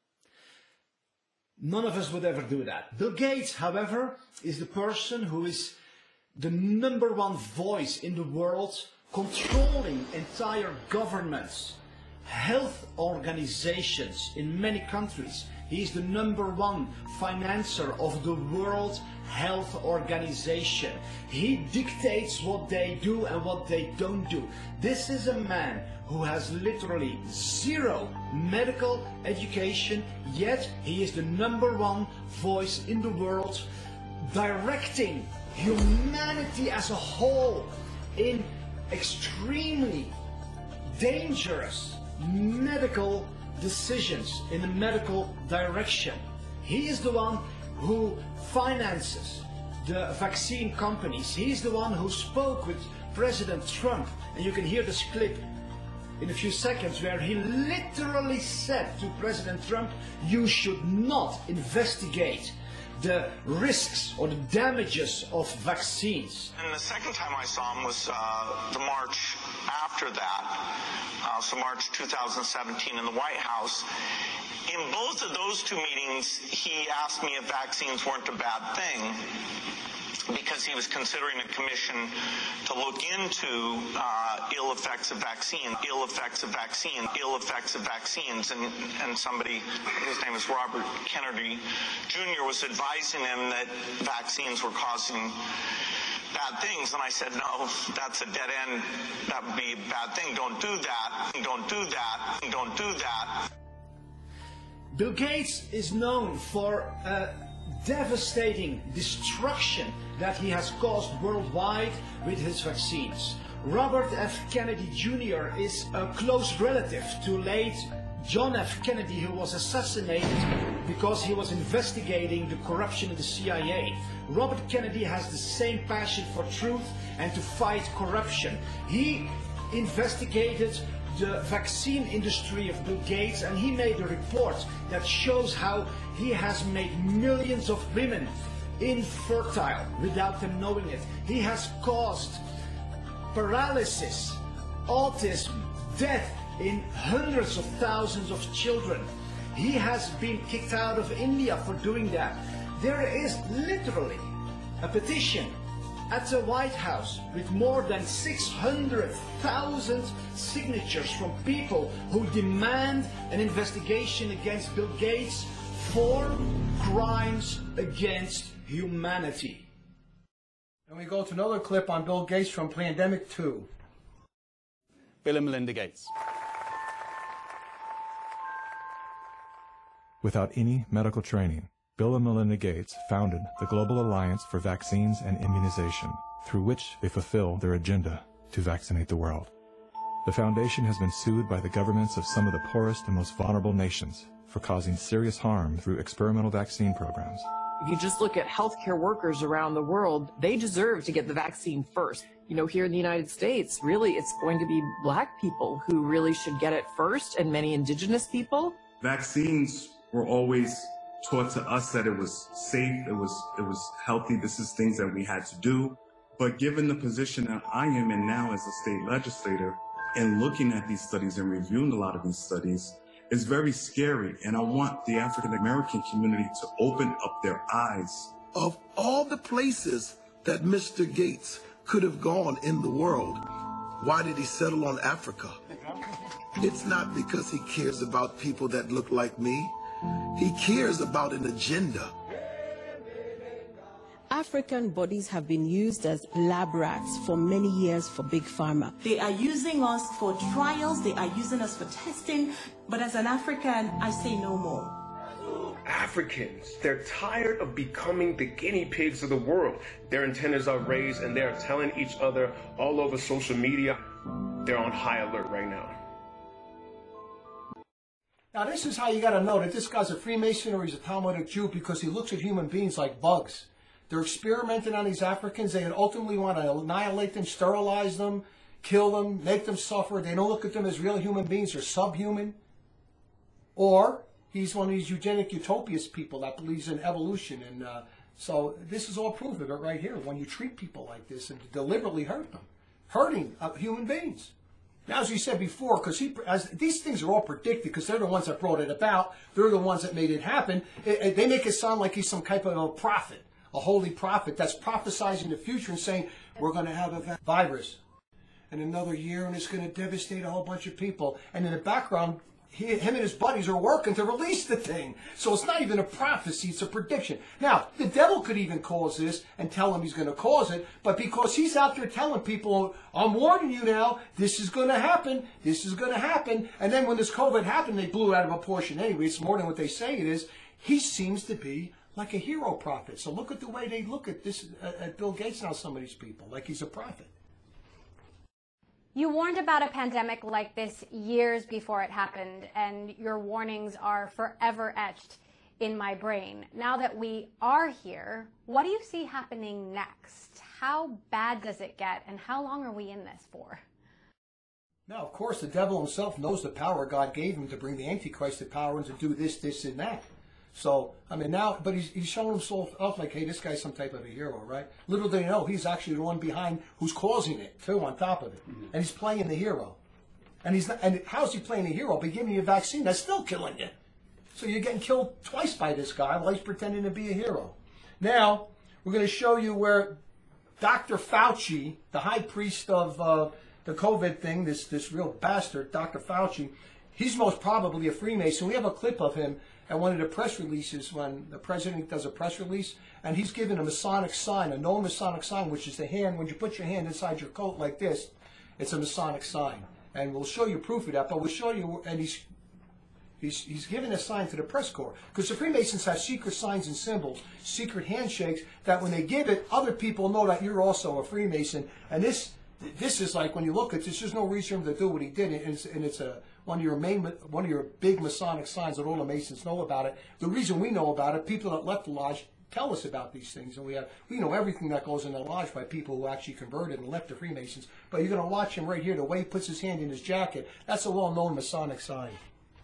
None of us would ever do that. Bill Gates, however, is the person who is the #1 voice in the world, controlling entire governments, health organizations in many countries. He is the #1 financer of the World Health Organization. He dictates what they do and what they don't do. This is a man who has literally zero medical education, yet he is the #1 voice in the world, directing humanity as a whole in extremely dangerous medical decisions in the medical direction. He is the one who finances the vaccine companies. He is the one who spoke with President Trump, and you can hear this clip in a few seconds where he literally said to President Trump, you should not investigate the risks or the damages of vaccines. And the second time I saw him was the March after that, so March 2017 in the White House. In both of those two meetings, he asked me if vaccines weren't a bad thing, because he was considering a commission to look into ill effects of vaccines, and somebody, his name is Robert Kennedy Jr., was advising him that vaccines were causing bad things. And I said, no, that's a dead end. That would be a bad thing. Don't do that. Don't do that. Don't do that. Bill Gates is known for devastating destruction that he has caused worldwide with his vaccines. Robert F. Kennedy Jr. is a close relative to late John F. Kennedy, who was assassinated because he was investigating the corruption in the CIA. Robert Kennedy has the same passion for truth and to fight corruption. He investigated the vaccine industry of Bill Gates, and he made a report that shows how he has made millions of women infertile without them knowing it. He has caused paralysis, autism, death in hundreds of thousands of children. He has been kicked out of India for doing that. There is literally a petition at the White House with more than 600,000 signatures from people who demand an investigation against Bill Gates for crimes against humanity. And we go to another clip on Bill Gates from Pandemic 2. Bill and Melinda Gates. Without any medical training, Bill and Melinda Gates founded the Global Alliance for Vaccines and Immunization, through which they fulfill their agenda to vaccinate the world. The foundation has been sued by the governments of some of the poorest and most vulnerable nations for causing serious harm through experimental vaccine programs. If you just look at healthcare workers around the world, they deserve to get the vaccine first. You know, here in the United States, really, it's going to be Black people who really should get it first, and many indigenous people. Vaccines were always taught to us that it was safe, it was healthy, this is things that we had to do. But given the position that I am in now as a state legislator, and looking at these studies and reviewing a lot of these studies, it's very scary. And I want the African American community to open up their eyes. Of all the places that Mr. Gates could have gone in the world, why did he settle on Africa? It's not because he cares about people that look like me. He cares about an agenda. African bodies have been used as lab rats for many years for Big Pharma. They are using us for trials, they are using us for testing, but as an African, I say no more. Africans, they're tired of becoming the guinea pigs of the world. Their antennas are raised and they're telling each other all over social media. They're on high alert right now. Now this is how you got to know that this guy's a Freemason or he's a Talmudic Jew, because he looks at human beings like bugs. They're experimenting on these Africans. They ultimately want to annihilate them, sterilize them, kill them, make them suffer. They don't look at them as real human beings. They're subhuman. Or he's one of these eugenic utopias people that believes in evolution. And so this is all proof of it right here. When you treat people like this and deliberately hurt them, hurting human beings. Now, as we said before, because these things are all predicted, because they're the ones that brought it about. They're the ones that made it happen. They make it sound like he's some type of a prophet, a holy prophet that's prophesizing the future and saying, we're going to have a virus in another year and it's going to devastate a whole bunch of people. And in the background, him and his buddies are working to release the thing. So it's not even a prophecy, it's a prediction. Now, the devil could even cause this and tell him he's going to cause it, but because he's out there telling people, I'm warning you now, this is going to happen, this is going to happen, and then when this COVID happened, they blew it out of proportion anyway, it's more than what they say it is, he seems to be like a hero prophet. So look at the way they look at this, at Bill Gates now, some of these people, like he's a prophet. You warned about a pandemic like this years before it happened, and your warnings are forever etched in my brain. Now that we are here, what do you see happening next? How bad does it get, and how long are we in this for? Now, of course, the devil himself knows the power God gave him to bring the Antichrist to power and to do this, this, and that. So, I mean, now, but he's showing himself off like, hey, this guy's some type of a hero, right? Little do they know, he's actually the one behind who's causing it, too, on top of it. Mm-hmm. And he's playing the hero. And he's not, and how's he playing the hero? By giving you a vaccine that's still killing you. So you're getting killed twice by this guy while he's pretending to be a hero. Now, we're going to show you where Dr. Fauci, the high priest of the COVID thing, this real bastard, Dr. Fauci, he's most probably a Freemason. We have a clip of him at one of the press releases when the president does a press release, and he's given a Masonic sign, a known Masonic sign, which is the hand, when you put your hand inside your coat like this, it's a Masonic sign. And we'll show you proof of that, but we'll show you, and he's given a sign to the press corps, because the Freemasons have secret signs and symbols, secret handshakes, that when they give it, other people know that you're also a Freemason. And this is like, when you look at this, there's no reason to do what he did, and it's one of your big Masonic signs that all the Masons know about it. The reason we know about it, people that left the lodge tell us about these things, and we know everything that goes in the lodge by people who actually converted and left the Freemasons. But you're going to watch him right here, the way he puts his hand in his jacket. That's a well-known Masonic sign.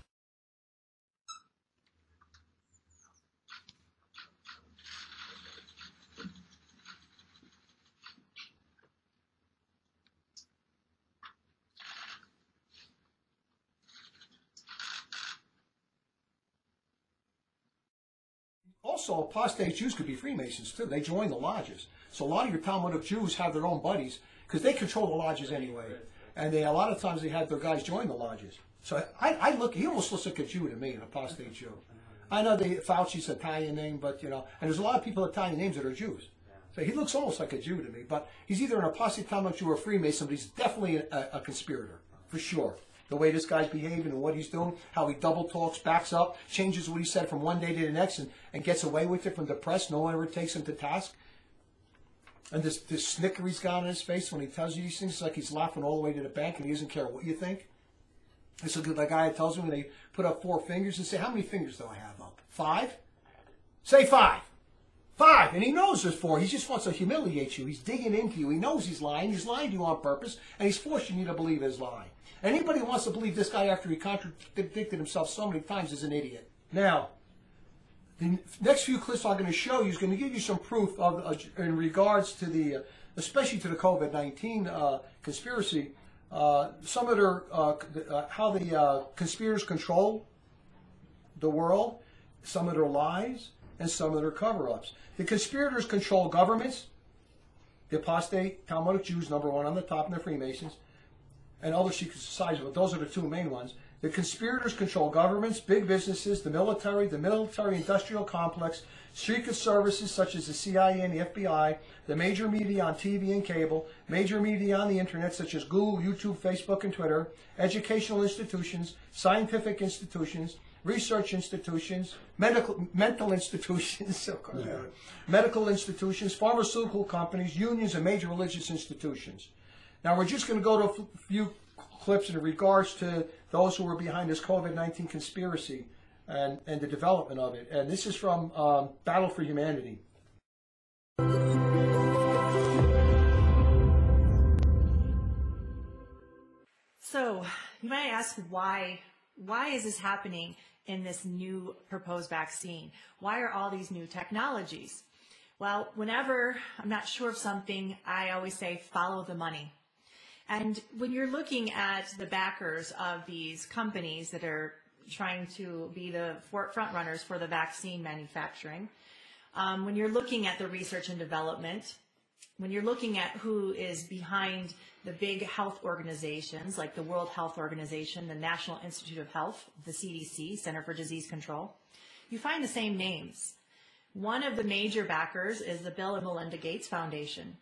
Also, apostate Jews could be Freemasons too. They join the lodges. So a lot of your Talmudic Jews have their own buddies because they control the lodges anyway. And a lot of times they have their guys join the lodges. So he almost looks like a Jew to me, an apostate Jew. I know Fauci's Italian name, but and there's a lot of people with Italian names that are Jews. So he looks almost like a Jew to me. But he's either an apostate Talmudic Jew or a Freemason, but he's definitely a conspirator, for sure. The way this guy's behaving and what he's doing, how he double talks, backs up, changes what he said from one day to the next and gets away with it from the press. No one ever takes him to task. And this snicker he's got on his face when he tells you these things, it's like he's laughing all the way to the bank and he doesn't care what you think. It's like the guy that tells me when they put up 4 fingers and say, how many fingers do I have up? 5? Say 5. 5. And he knows there's 4. He just wants to humiliate you. He's digging into you. He knows he's lying. He's lying to you on purpose, and he's forcing you to believe his lie. Anybody who wants to believe this guy after he contradicted himself so many times is an idiot. Now, the next few clips I'm going to show you is going to give you some proof in regards to the, especially to the COVID-19 conspiracy, some of their, how the conspirators control the world, some of their lies, and some of their cover-ups. The conspirators control governments, the apostate Talmudic Jews, #1 on the top, and the Freemasons, and other secret societies, but those are the 2 main ones. The conspirators control governments, big businesses, the military-industrial complex, secret services such as the CIA and the FBI, the major media on TV and cable, major media on the internet such as Google, YouTube, Facebook, and Twitter, educational institutions, scientific institutions, research institutions, mental institutions, medical institutions, pharmaceutical companies, unions, and major religious institutions. Now, we're just going to go to a few clips in regards to those who were behind this COVID-19 conspiracy and the development of it. And this is from Battle for Humanity. So, you might ask why is this happening in this new proposed vaccine? Why are all these new technologies? Well, whenever I'm not sure of something, I always say follow the money. And when you're looking at the backers of these companies that are trying to be the front runners for the vaccine manufacturing, when you're looking at the research and development, when you're looking at who is behind the big health organizations like the World Health Organization, the National Institute of Health, the CDC, Center for Disease Control, you find the same names. One of the major backers is the Bill and Melinda Gates Foundation.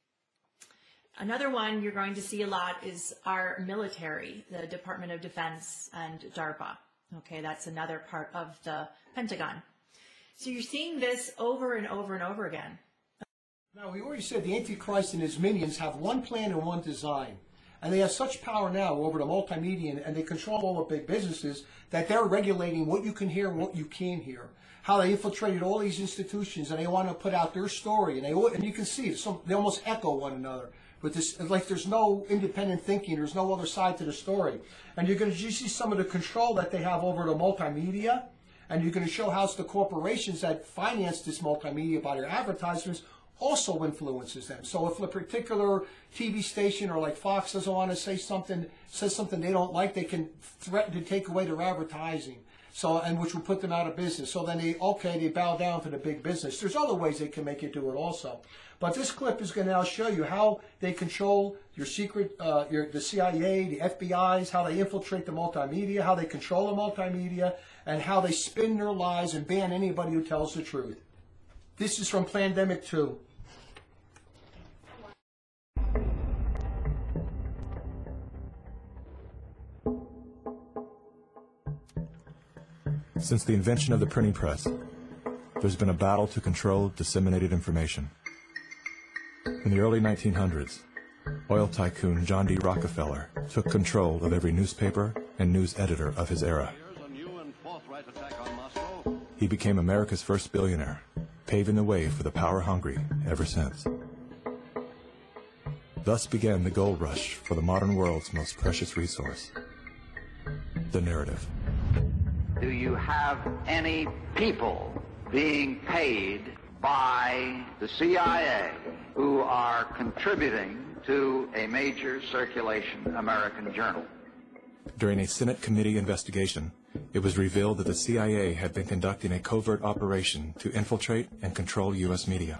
Another one you're going to see a lot is our military, the Department of Defense and DARPA. Okay, that's another part of the Pentagon. So you're seeing this over and over and over again. Now, we already said the Antichrist and his minions have one plan and one design. And they have such power now over the multimedia, and they control all the big businesses, that they're regulating what you can hear and what you can't hear. How they infiltrated all these institutions, and they want to put out their story. And you can see it. They almost echo one another. But this, like, there's no independent thinking. There's no other side to the story. And you're going to see some of the control that they have over the multimedia. And you're going to show how the corporations that finance this multimedia by their advertisements also influences them. So if a particular TV station or like Fox doesn't want to say something, says something they don't like, they can threaten to take away their advertising. So, and which will put them out of business. So then they bow down to the big business. There's other ways they can make you do it also. But this clip is going to now show you how they control your secret, the CIA, the FBI's, how they infiltrate the multimedia, how they control the multimedia, and how they spin their lies and ban anybody who tells the truth. This is from Plandemic 2. Since the invention of the printing press, there's been a battle to control disseminated information. In the early 1900s, oil tycoon John D. Rockefeller took control of every newspaper and news editor of his era. He became America's first billionaire paving the way for the power-hungry ever since. Thus began the gold rush for the modern world's most precious resource, the narrative. Do you have any people being paid by the CIA who are contributing to a major circulation American journal? During a Senate committee investigation, it was revealed that the CIA had been conducting a covert operation to infiltrate and control U.S. media.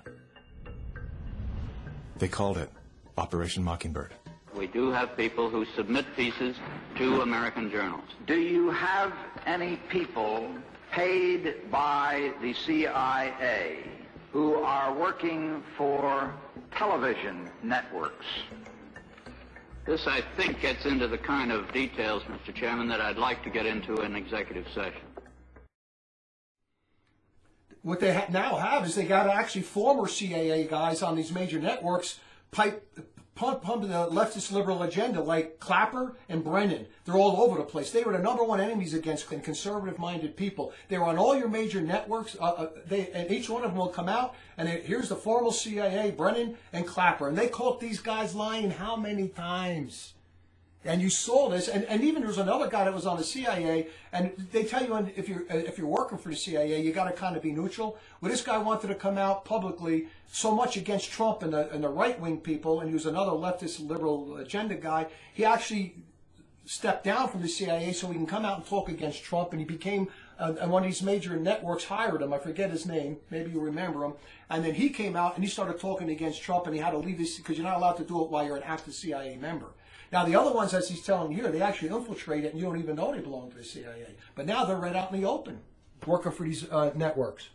They called it Operation Mockingbird. We do have people who submit pieces to American journals. Do you have any people paid by the CIA who are working for television networks? This, I think, gets into the kind of details, Mr. Chairman, that I'd like to get into in executive session. What they now have is they got actually former CIA guys on these major networks pumping the leftist liberal agenda, like Clapper and Brennan. They're all over the place. They were the #1 enemies against conservative-minded people. They were on all your major networks, and each one of them will come out, and here's the former CIA, Brennan and Clapper. And they caught these guys lying how many times? And you saw this, and even there was another guy that was on the CIA, and they tell you if you're working for the CIA, you got to kind of be neutral. Well, this guy wanted to come out publicly so much against Trump and the right-wing people, and he was another leftist liberal agenda guy. He actually stepped down from the CIA so he can come out and talk against Trump, and he became, and one of these major networks hired him. I forget his name. Maybe you remember him. And then he came out and he started talking against Trump, and he had to leave this because you're not allowed to do it while you're an active CIA member. Now, the other ones, as he's telling you here, they actually infiltrate it, and you don't even know they belong to the CIA. But now they're right out in the open, working for these networks.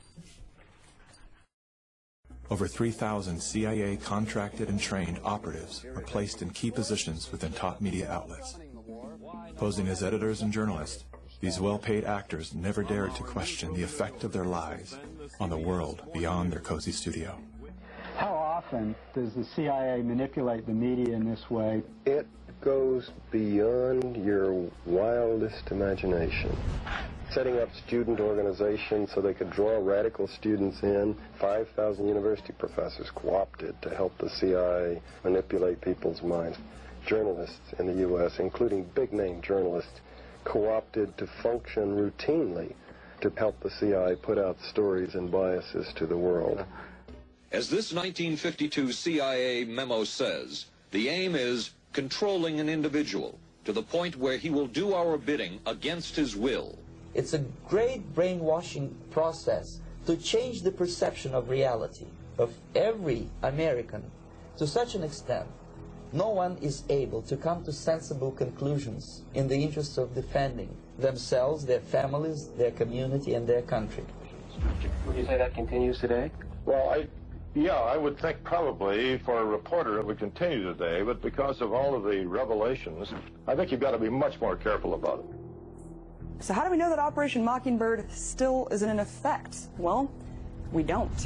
Over 3,000 CIA contracted and trained operatives are placed in key positions within top media outlets. Posing as editors and journalists, these well-paid actors never dared to question the effect of their lies on the world beyond their cozy studio. How often does the CIA manipulate the media in this way? It goes beyond your wildest imagination. Setting up student organizations so they could draw radical students in. 5,000 university professors co-opted to help the CIA manipulate people's minds. Journalists in the U.S., including big-name journalists, co-opted to function routinely to help the CIA put out stories and biases to the world. As this 1952 CIA memo says, the aim is controlling an individual to the point where he will do our bidding against his will. It's a great brainwashing process to change the perception of reality of every American to such an extent no one is able to come to sensible conclusions in the interest of defending themselves, their families, their community, and their country. Would you say that continues today? Well, yeah, I would think probably for a reporter it would continue today, but because of all of the revelations, I think you've got to be much more careful about it. So how do we know that Operation Mockingbird still isn't in effect? Well, we don't.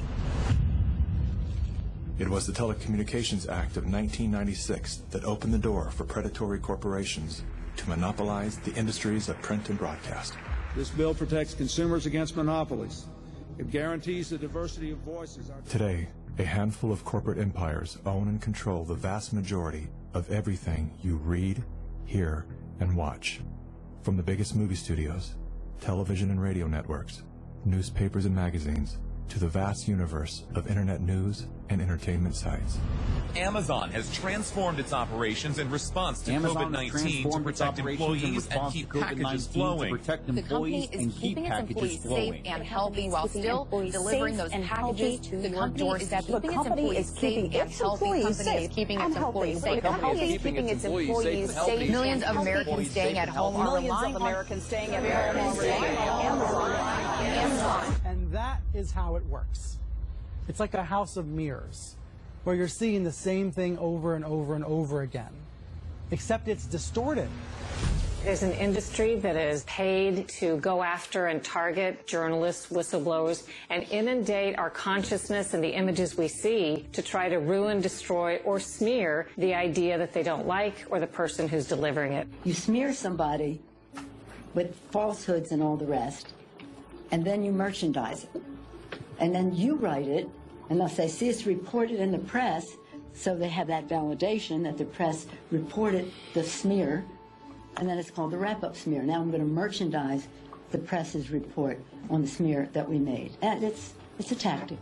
It was the Telecommunications Act of 1996 that opened the door for predatory corporations to monopolize the industries of print and broadcast. This bill protects consumers against monopolies. It guarantees the diversity of voices. Today, a handful of corporate empires own and control the vast majority of everything you read, hear, and watch. From the biggest movie studios, television and radio networks, newspapers and magazines, to the vast universe of internet news and entertainment sites. Amazon has transformed its operations in response to COVID-19 to protect employees and keep packages flowing. The company is keeping its employees safe and healthy while still delivering those packages to your doorstep. The company is keeping its employees safe. Keeping its employees safe. The company is keeping its employees safe. Millions of Americans staying at home are relying on Americans staying at home. Amazon. And that is how it works. It's like a house of mirrors, where you're seeing the same thing over and over and over again, except it's distorted. There's an industry that is paid to go after and target journalists, whistleblowers, and inundate our consciousness and the images we see to try to ruin, destroy, or smear the idea that they don't like or the person who's delivering it. You smear somebody with falsehoods and all the rest, and then you merchandise it. and then you write it, and they'll say, see, it's reported in the press, so they have that validation that the press reported the smear, and then it's called the wrap-up smear. Now I'm going to merchandise the press's report on the smear that we made. And it's a tactic.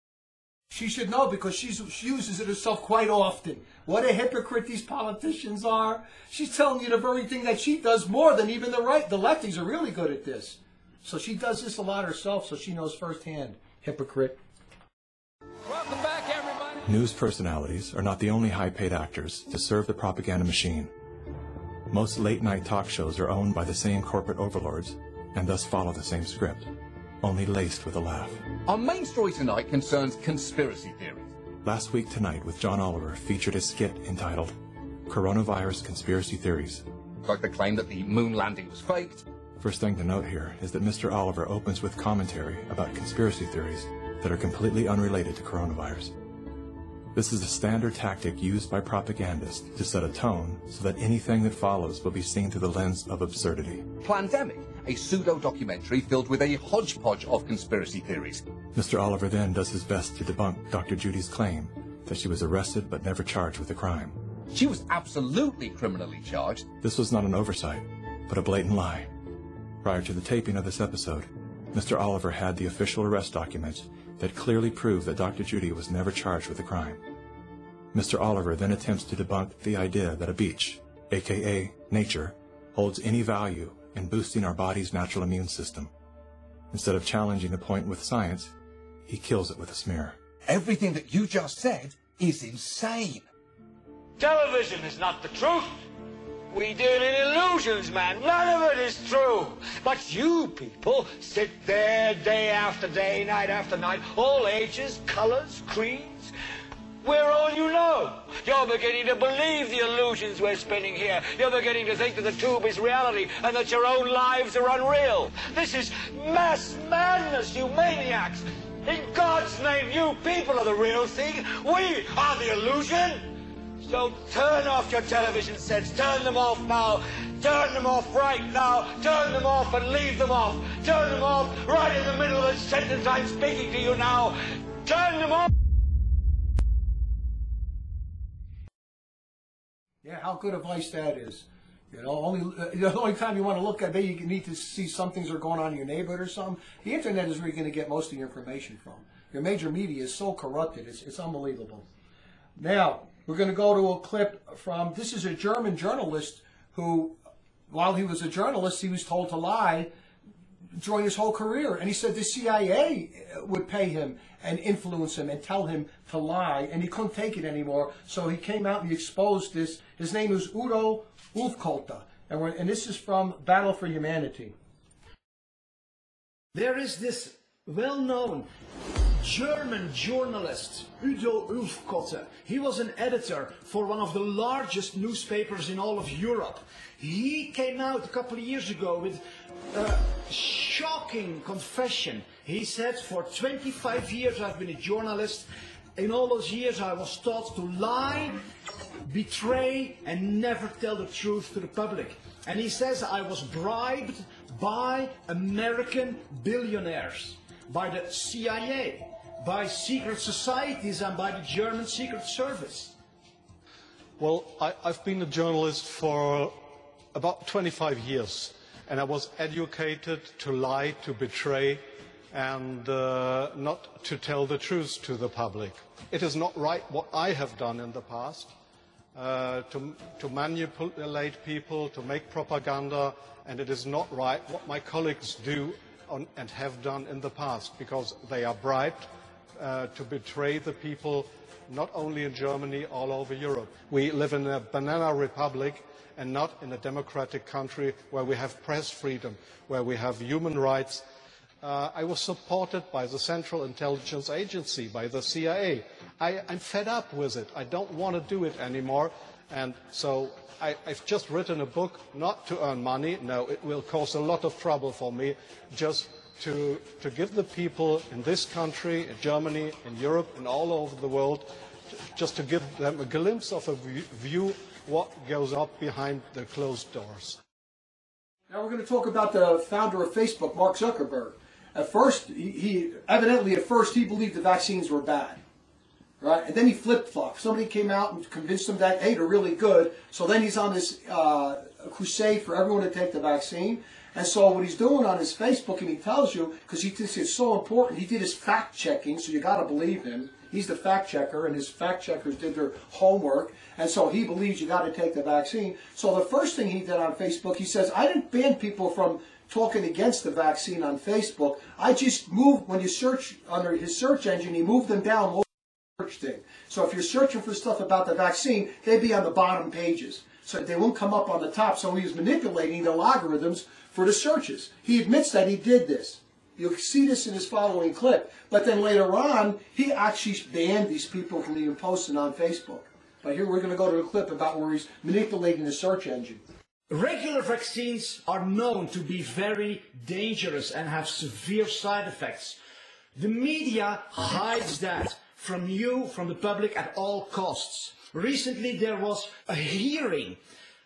She should know because she uses it herself quite often. What a hypocrite these politicians are. She's telling you the very thing that she does more than even the right. The lefties are really good at this. So she does this a lot herself, so she knows firsthand. Hypocrite. Welcome back, everybody. News personalities are not the only high-paid actors to serve the propaganda machine. Most late-night talk shows are owned by the same corporate overlords and thus follow the same script, only laced with a laugh. Our main story tonight concerns conspiracy theories. Last Week Tonight with John Oliver featured a skit entitled Coronavirus Conspiracy Theories. Like the claim that the moon landing was faked. First thing to note here is that Mr. Oliver opens with commentary about conspiracy theories that are completely unrelated to coronavirus. This is a standard tactic used by propagandists to set a tone so that anything that follows will be seen through the lens of absurdity. Plandemic, a pseudo-documentary filled with a hodgepodge of conspiracy theories. Mr. Oliver then does his best to debunk Dr. Judy's claim that she was arrested but never charged with a crime. She was absolutely criminally charged. This was not an oversight, but a blatant lie. Prior to the taping of this episode, Mr. Oliver had the official arrest documents that clearly prove that Dr. Judy was never charged with a crime. Mr. Oliver then attempts to debunk the idea that a beach, aka nature, holds any value in boosting our body's natural immune system. Instead of challenging the point with science, he kills it with a smear. Everything that you just said is insane. Television is not the truth. We deal in illusions, man. None of it is true. But you people sit there day after day, night after night, all ages, colors, creeds. We're all you know. You're beginning to believe the illusions we're spinning here. You're beginning to think that the tube is reality and that your own lives are unreal. This is mass madness, you maniacs. In God's name, you people are the real thing. We are the illusion. So turn off your television sets. Turn them off now. Turn them off right now. Turn them off and leave them off. Turn them off right in the middle of the sentence I'm speaking to you now. Turn them off. Yeah, how good advice that is. You know, the only time you want to look at it, you need to see some things are going on in your neighborhood or something. The internet is where you're going to get most of your information from. Your major media is so corrupted, it's unbelievable. Now, we're going to go to a clip from, this is a German journalist who, while he was a journalist, he was told to lie during his whole career. And he said the CIA would pay him and influence him and tell him to lie, and he couldn't take it anymore. So he came out and he exposed this. His name is Udo Ulfkolter, and this is from Battle for Humanity. There is this well-known German journalist, Udo Ulfkolter. He was an editor for one of the largest newspapers in all of Europe. He came out a couple of years ago with a shocking confession. He said, for 25 years I've been a journalist. In all those years I was taught to lie, betray, and never tell the truth to the public. And he says I was bribed by American billionaires, by the CIA, by secret societies, and by the German Secret Service. Well, I've been a journalist for about 25 years, and I was educated to lie, to betray, and not to tell the truth to the public. It is not right what I have done in the past, to manipulate people, to make propaganda, and it is not right what my colleagues do and have done in the past, because they are bribed to betray the people, not only in Germany, all over Europe. We live in a banana republic and not in a democratic country where we have press freedom, where we have human rights. I was supported by the Central Intelligence Agency, by the CIA. I'm fed up with it. I don't want to do it anymore. And so I've just written a book, not to earn money. No, it will cause a lot of trouble for me, just to give the people in this country, in Germany, in Europe, and all over the world, just to give them a glimpse of a view what goes up behind the closed doors. Now we're going to talk about the founder of Facebook, Mark Zuckerberg. At first, he believed the vaccines were bad. Right? And then he flip-flopped. Somebody came out and convinced him that, hey, they're really good. So then he's on this crusade for everyone to take the vaccine. And so what he's doing on his Facebook, and he tells you, because he thinks it's so important, he did his fact-checking, so you got to believe him. He's the fact-checker, and his fact-checkers did their homework. And so he believes you got to take the vaccine. So the first thing he did on Facebook, he says, I didn't ban people from talking against the vaccine on Facebook. I just moved, when you search under his search engine, he moved them down search thing. So if you're searching for stuff about the vaccine, they'd be on the bottom pages. So they won't come up on the top. So he was manipulating the logarithms for the searches. He admits that he did this. You'll see this in his following clip. But then later on, he actually banned these people from even posting on Facebook. But here we're going to go to a clip about where he's manipulating the search engine. Regular vaccines are known to be very dangerous and have severe side effects. The media hides that from you, from the public, at all costs. Recently there was a hearing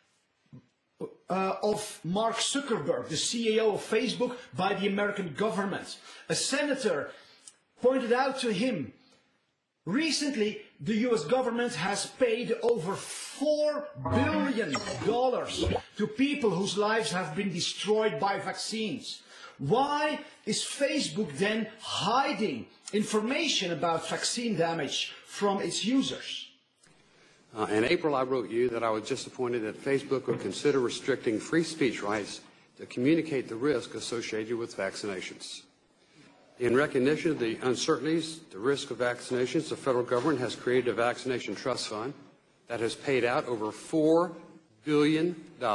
of Mark Zuckerberg, the CEO of Facebook, by the American government. A senator pointed out to him, recently the US government has paid over $4 billion to people whose lives have been destroyed by vaccines. Why is Facebook then hiding information about vaccine damage from its users? In April, I wrote you that I was disappointed that Facebook would consider restricting free speech rights to communicate the risk associated with vaccinations. In recognition of the uncertainties, the risk of vaccinations, the federal government has created a vaccination trust fund that has paid out over $4 billion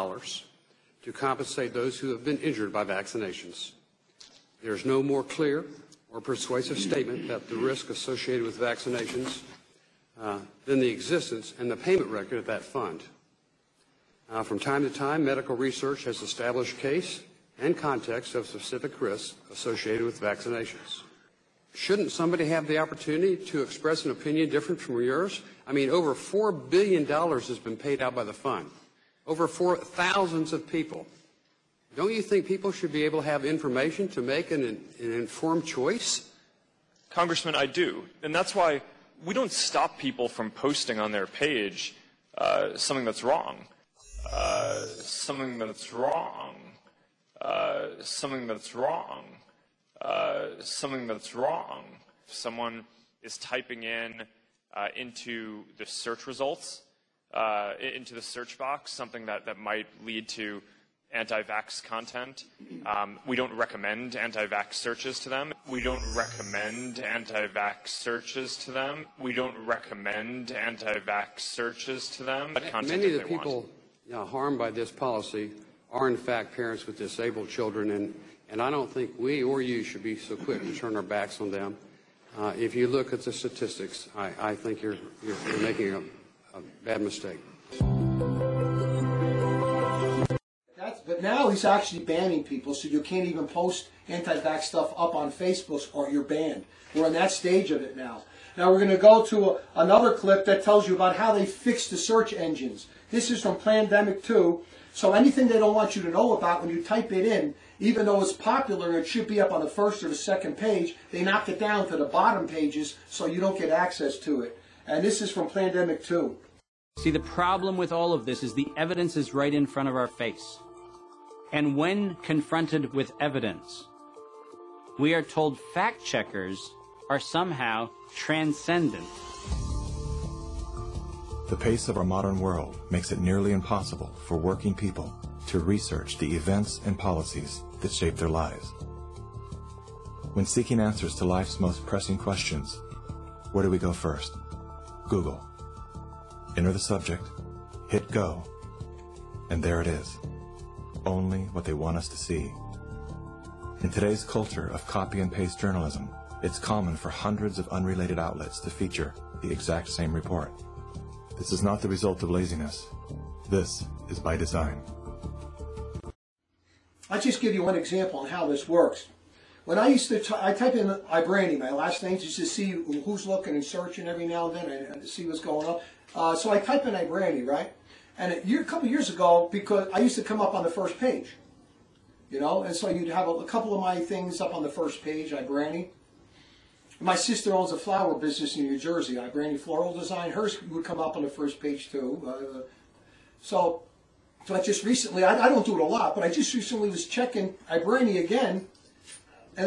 to compensate those who have been injured by vaccinations. There is no more clear or persuasive statement that the risk associated with vaccinations than the existence and the payment record of that fund. From time to time, medical research has established case and context of specific risks associated with vaccinations. Shouldn't somebody have the opportunity to express an opinion different from yours? I mean, over $4 billion has been paid out by the fund. Over thousands of people. Don't you think people should be able to have information to make an informed choice? Congressman, I do. And that's why we don't stop people from posting on their page something that's wrong. Something that's wrong. Something that's wrong. Something that's wrong. If someone is typing in into the search results, into the search box, something that might lead to anti-vax content. We don't recommend anti-vax searches to them. We don't recommend anti-vax searches to them. We don't recommend anti-vax searches to them. Many of the people harmed by this policy are in fact parents with disabled children, and I don't think we or you should be so quick to turn our backs on them. If you look at the statistics, I think you're making a bad mistake. But now he's actually banning people, so you can't even post anti-vax stuff up on Facebook or you're banned. We're on that stage of it now. Now we're going to go to another clip that tells you about how they fixed the search engines. This is from Plandemic 2. So anything they don't want you to know about, when you type it in, even though it's popular and it should be up on the first or the second page, they knock it down to the bottom pages so you don't get access to it. And this is from Plandemic 2. See, the problem with all of this is the evidence is right in front of our face. And when confronted with evidence, we are told fact checkers are somehow transcendent. The pace of our modern world makes it nearly impossible for working people to research the events and policies that shape their lives. When seeking answers to life's most pressing questions, where do we go first? Google. Enter the subject, hit go, and there it is. Only what they want us to see. In today's culture of copy and paste journalism, it's common for hundreds of unrelated outlets to feature the exact same report. This is not the result of laziness. This is by design. I'll just give you one example on how this works. When I used to, I type in Ibrani, my last name, just to see who's looking and searching every now and then and see what's going on. So I type in Ibrani, right? And a couple years ago, because I used to come up on the first page. you know. And so you'd have a couple of my things up on the first page, iBrandy. My sister owns a flower business in New Jersey, iBrandy Floral Design. Hers would come up on the first page too. So I just recently, I don't do it a lot, but I just recently was checking iBrandy again, and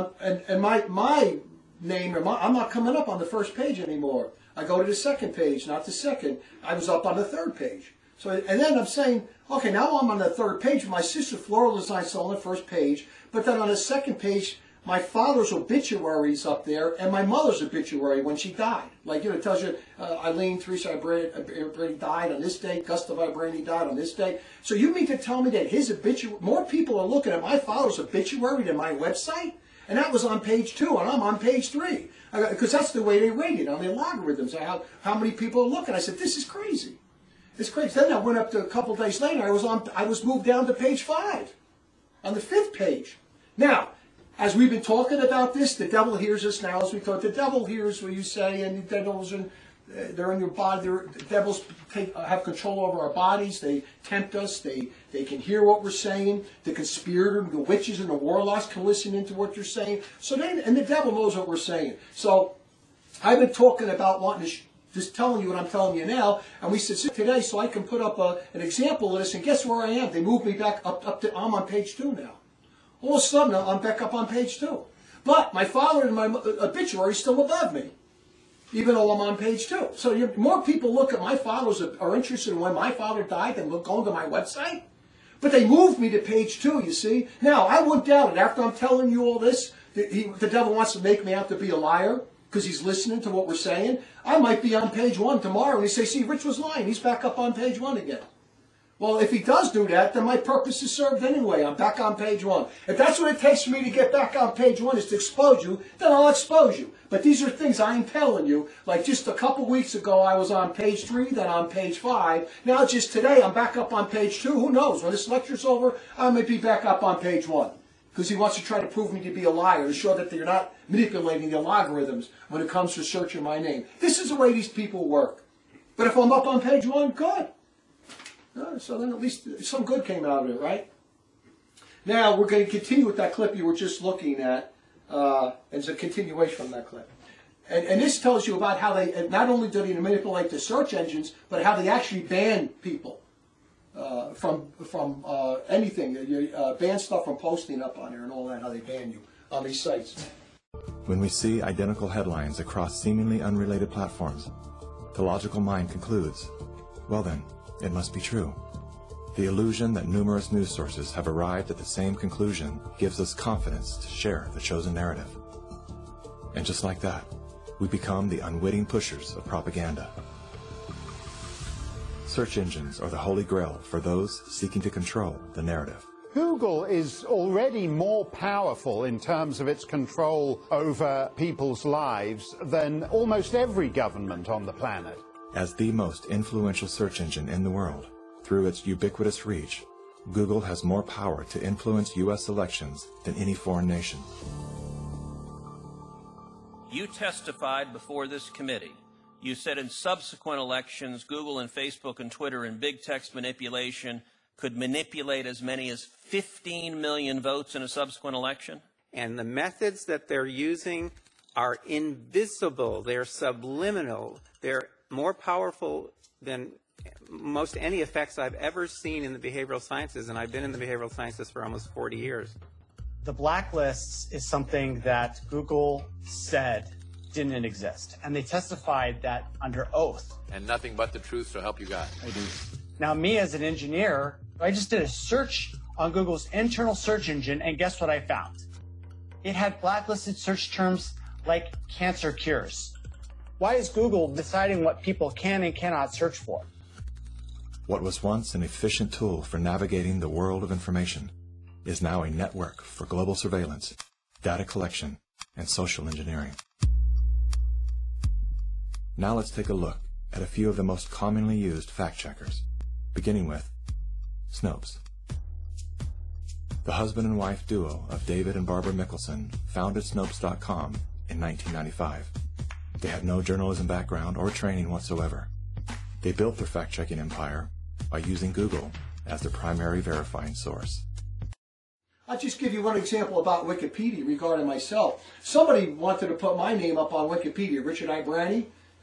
my name, I'm not coming up on the first page anymore. I go to the second page, not the second. I was up on the third page. So, and then I'm saying, okay, now I'm on the third page. My sister Floral Design still on the first page, but then on the second page, my father's obituary is up there, and my mother's obituary when she died. Like, you know, it tells you Eileen Teresa iBrandy died on this date, Gustav iBrandy died on this date. So you mean to tell me that his obituary, more people are looking at my father's obituary than my website? And that was on page 2, and I'm on page 3. Because that's the way they rate it on the logarithms, how many people are looking. I said, this is crazy. It's crazy. Then I went up to a couple of days later, I was moved down to page 5, on the 5th page. Now, as we've been talking about this, the devil hears us now. As we thought, the devil hears what you say, and the devils they're in your body. The devils have control over our bodies. They tempt us. They can hear what we're saying. The conspirator, the witches, and the warlocks can listen into what you're saying. And the devil knows what we're saying. So I've been talking about wanting to just telling you what I'm telling you now. And we said today, so I can put up an example of this. And guess where I am? They moved me back up to. I'm on page 2 now. All of a sudden, I'm back up on page 2. But my father and my obituary is still above me, even though I'm on page 2. So more people look at my father's, are interested in when my father died than going to my website. But they moved me to page 2, you see. Now, I wouldn't doubt it. After I'm telling you all this, the devil wants to make me out to be a liar because he's listening to what we're saying. I might be on page 1 tomorrow, and he say, see, Rich was lying. He's back up on page 1 again. Well, if he does do that, then my purpose is served anyway. I'm back on page 1. If that's what it takes for me to get back on page 1 is to expose you, then I'll expose you. But these are things I'm telling you. Like just a couple weeks ago, I was on page 3, then on page 5. Now just today, I'm back up on page 2. Who knows? When this lecture's over, I may be back up on page 1. Because he wants to try to prove me to be a liar, to show that they're not manipulating the logarithms when it comes to searching my name. This is the way these people work. But if I'm up on page 1, good. So then at least some good came out of it, right? Now we're going to continue with that clip you were just looking at. It's a continuation from that clip. And this tells you about how they, not only do they manipulate the search engines, but how they actually ban people from anything. Ban stuff from posting up on there and all that, how they ban you on these sites. When we see identical headlines across seemingly unrelated platforms, the logical mind concludes, well then, it must be true. The illusion that numerous news sources have arrived at the same conclusion gives us confidence to share the chosen narrative. And just like that, we become the unwitting pushers of propaganda. Search engines are the holy grail for those seeking to control the narrative. Google is already more powerful in terms of its control over people's lives than almost every government on the planet. As the most influential search engine in the world, through its ubiquitous reach, Google has more power to influence U.S. elections than any foreign nation. You testified before this committee. You said in subsequent elections, Google and Facebook and Twitter and big text manipulation could manipulate as many as 15 million votes in a subsequent election? And the methods that they're using are invisible. They're subliminal. They're more powerful than most any effects I've ever seen in the behavioral sciences, and I've been in the behavioral sciences for almost 40 years. The blacklists is something that Google said didn't exist, and they testified that under oath. And nothing but the truth, so help you God. I do. Now, me as an engineer, I just did a search on Google's internal search engine, and guess what I found? It had blacklisted search terms like cancer cures. Why is Google deciding what people can and cannot search for? What was once an efficient tool for navigating the world of information is now a network for global surveillance, data collection, and social engineering. Now let's take a look at a few of the most commonly used fact checkers, beginning with Snopes. The husband and wife duo of David and Barbara Mickelson founded Snopes.com in 1995. They had no journalism background or training whatsoever. They built their fact-checking empire by using Google as their primary verifying source. I'll just give you one example about Wikipedia regarding myself. Somebody wanted to put my name up on Wikipedia, Richard Ibrani,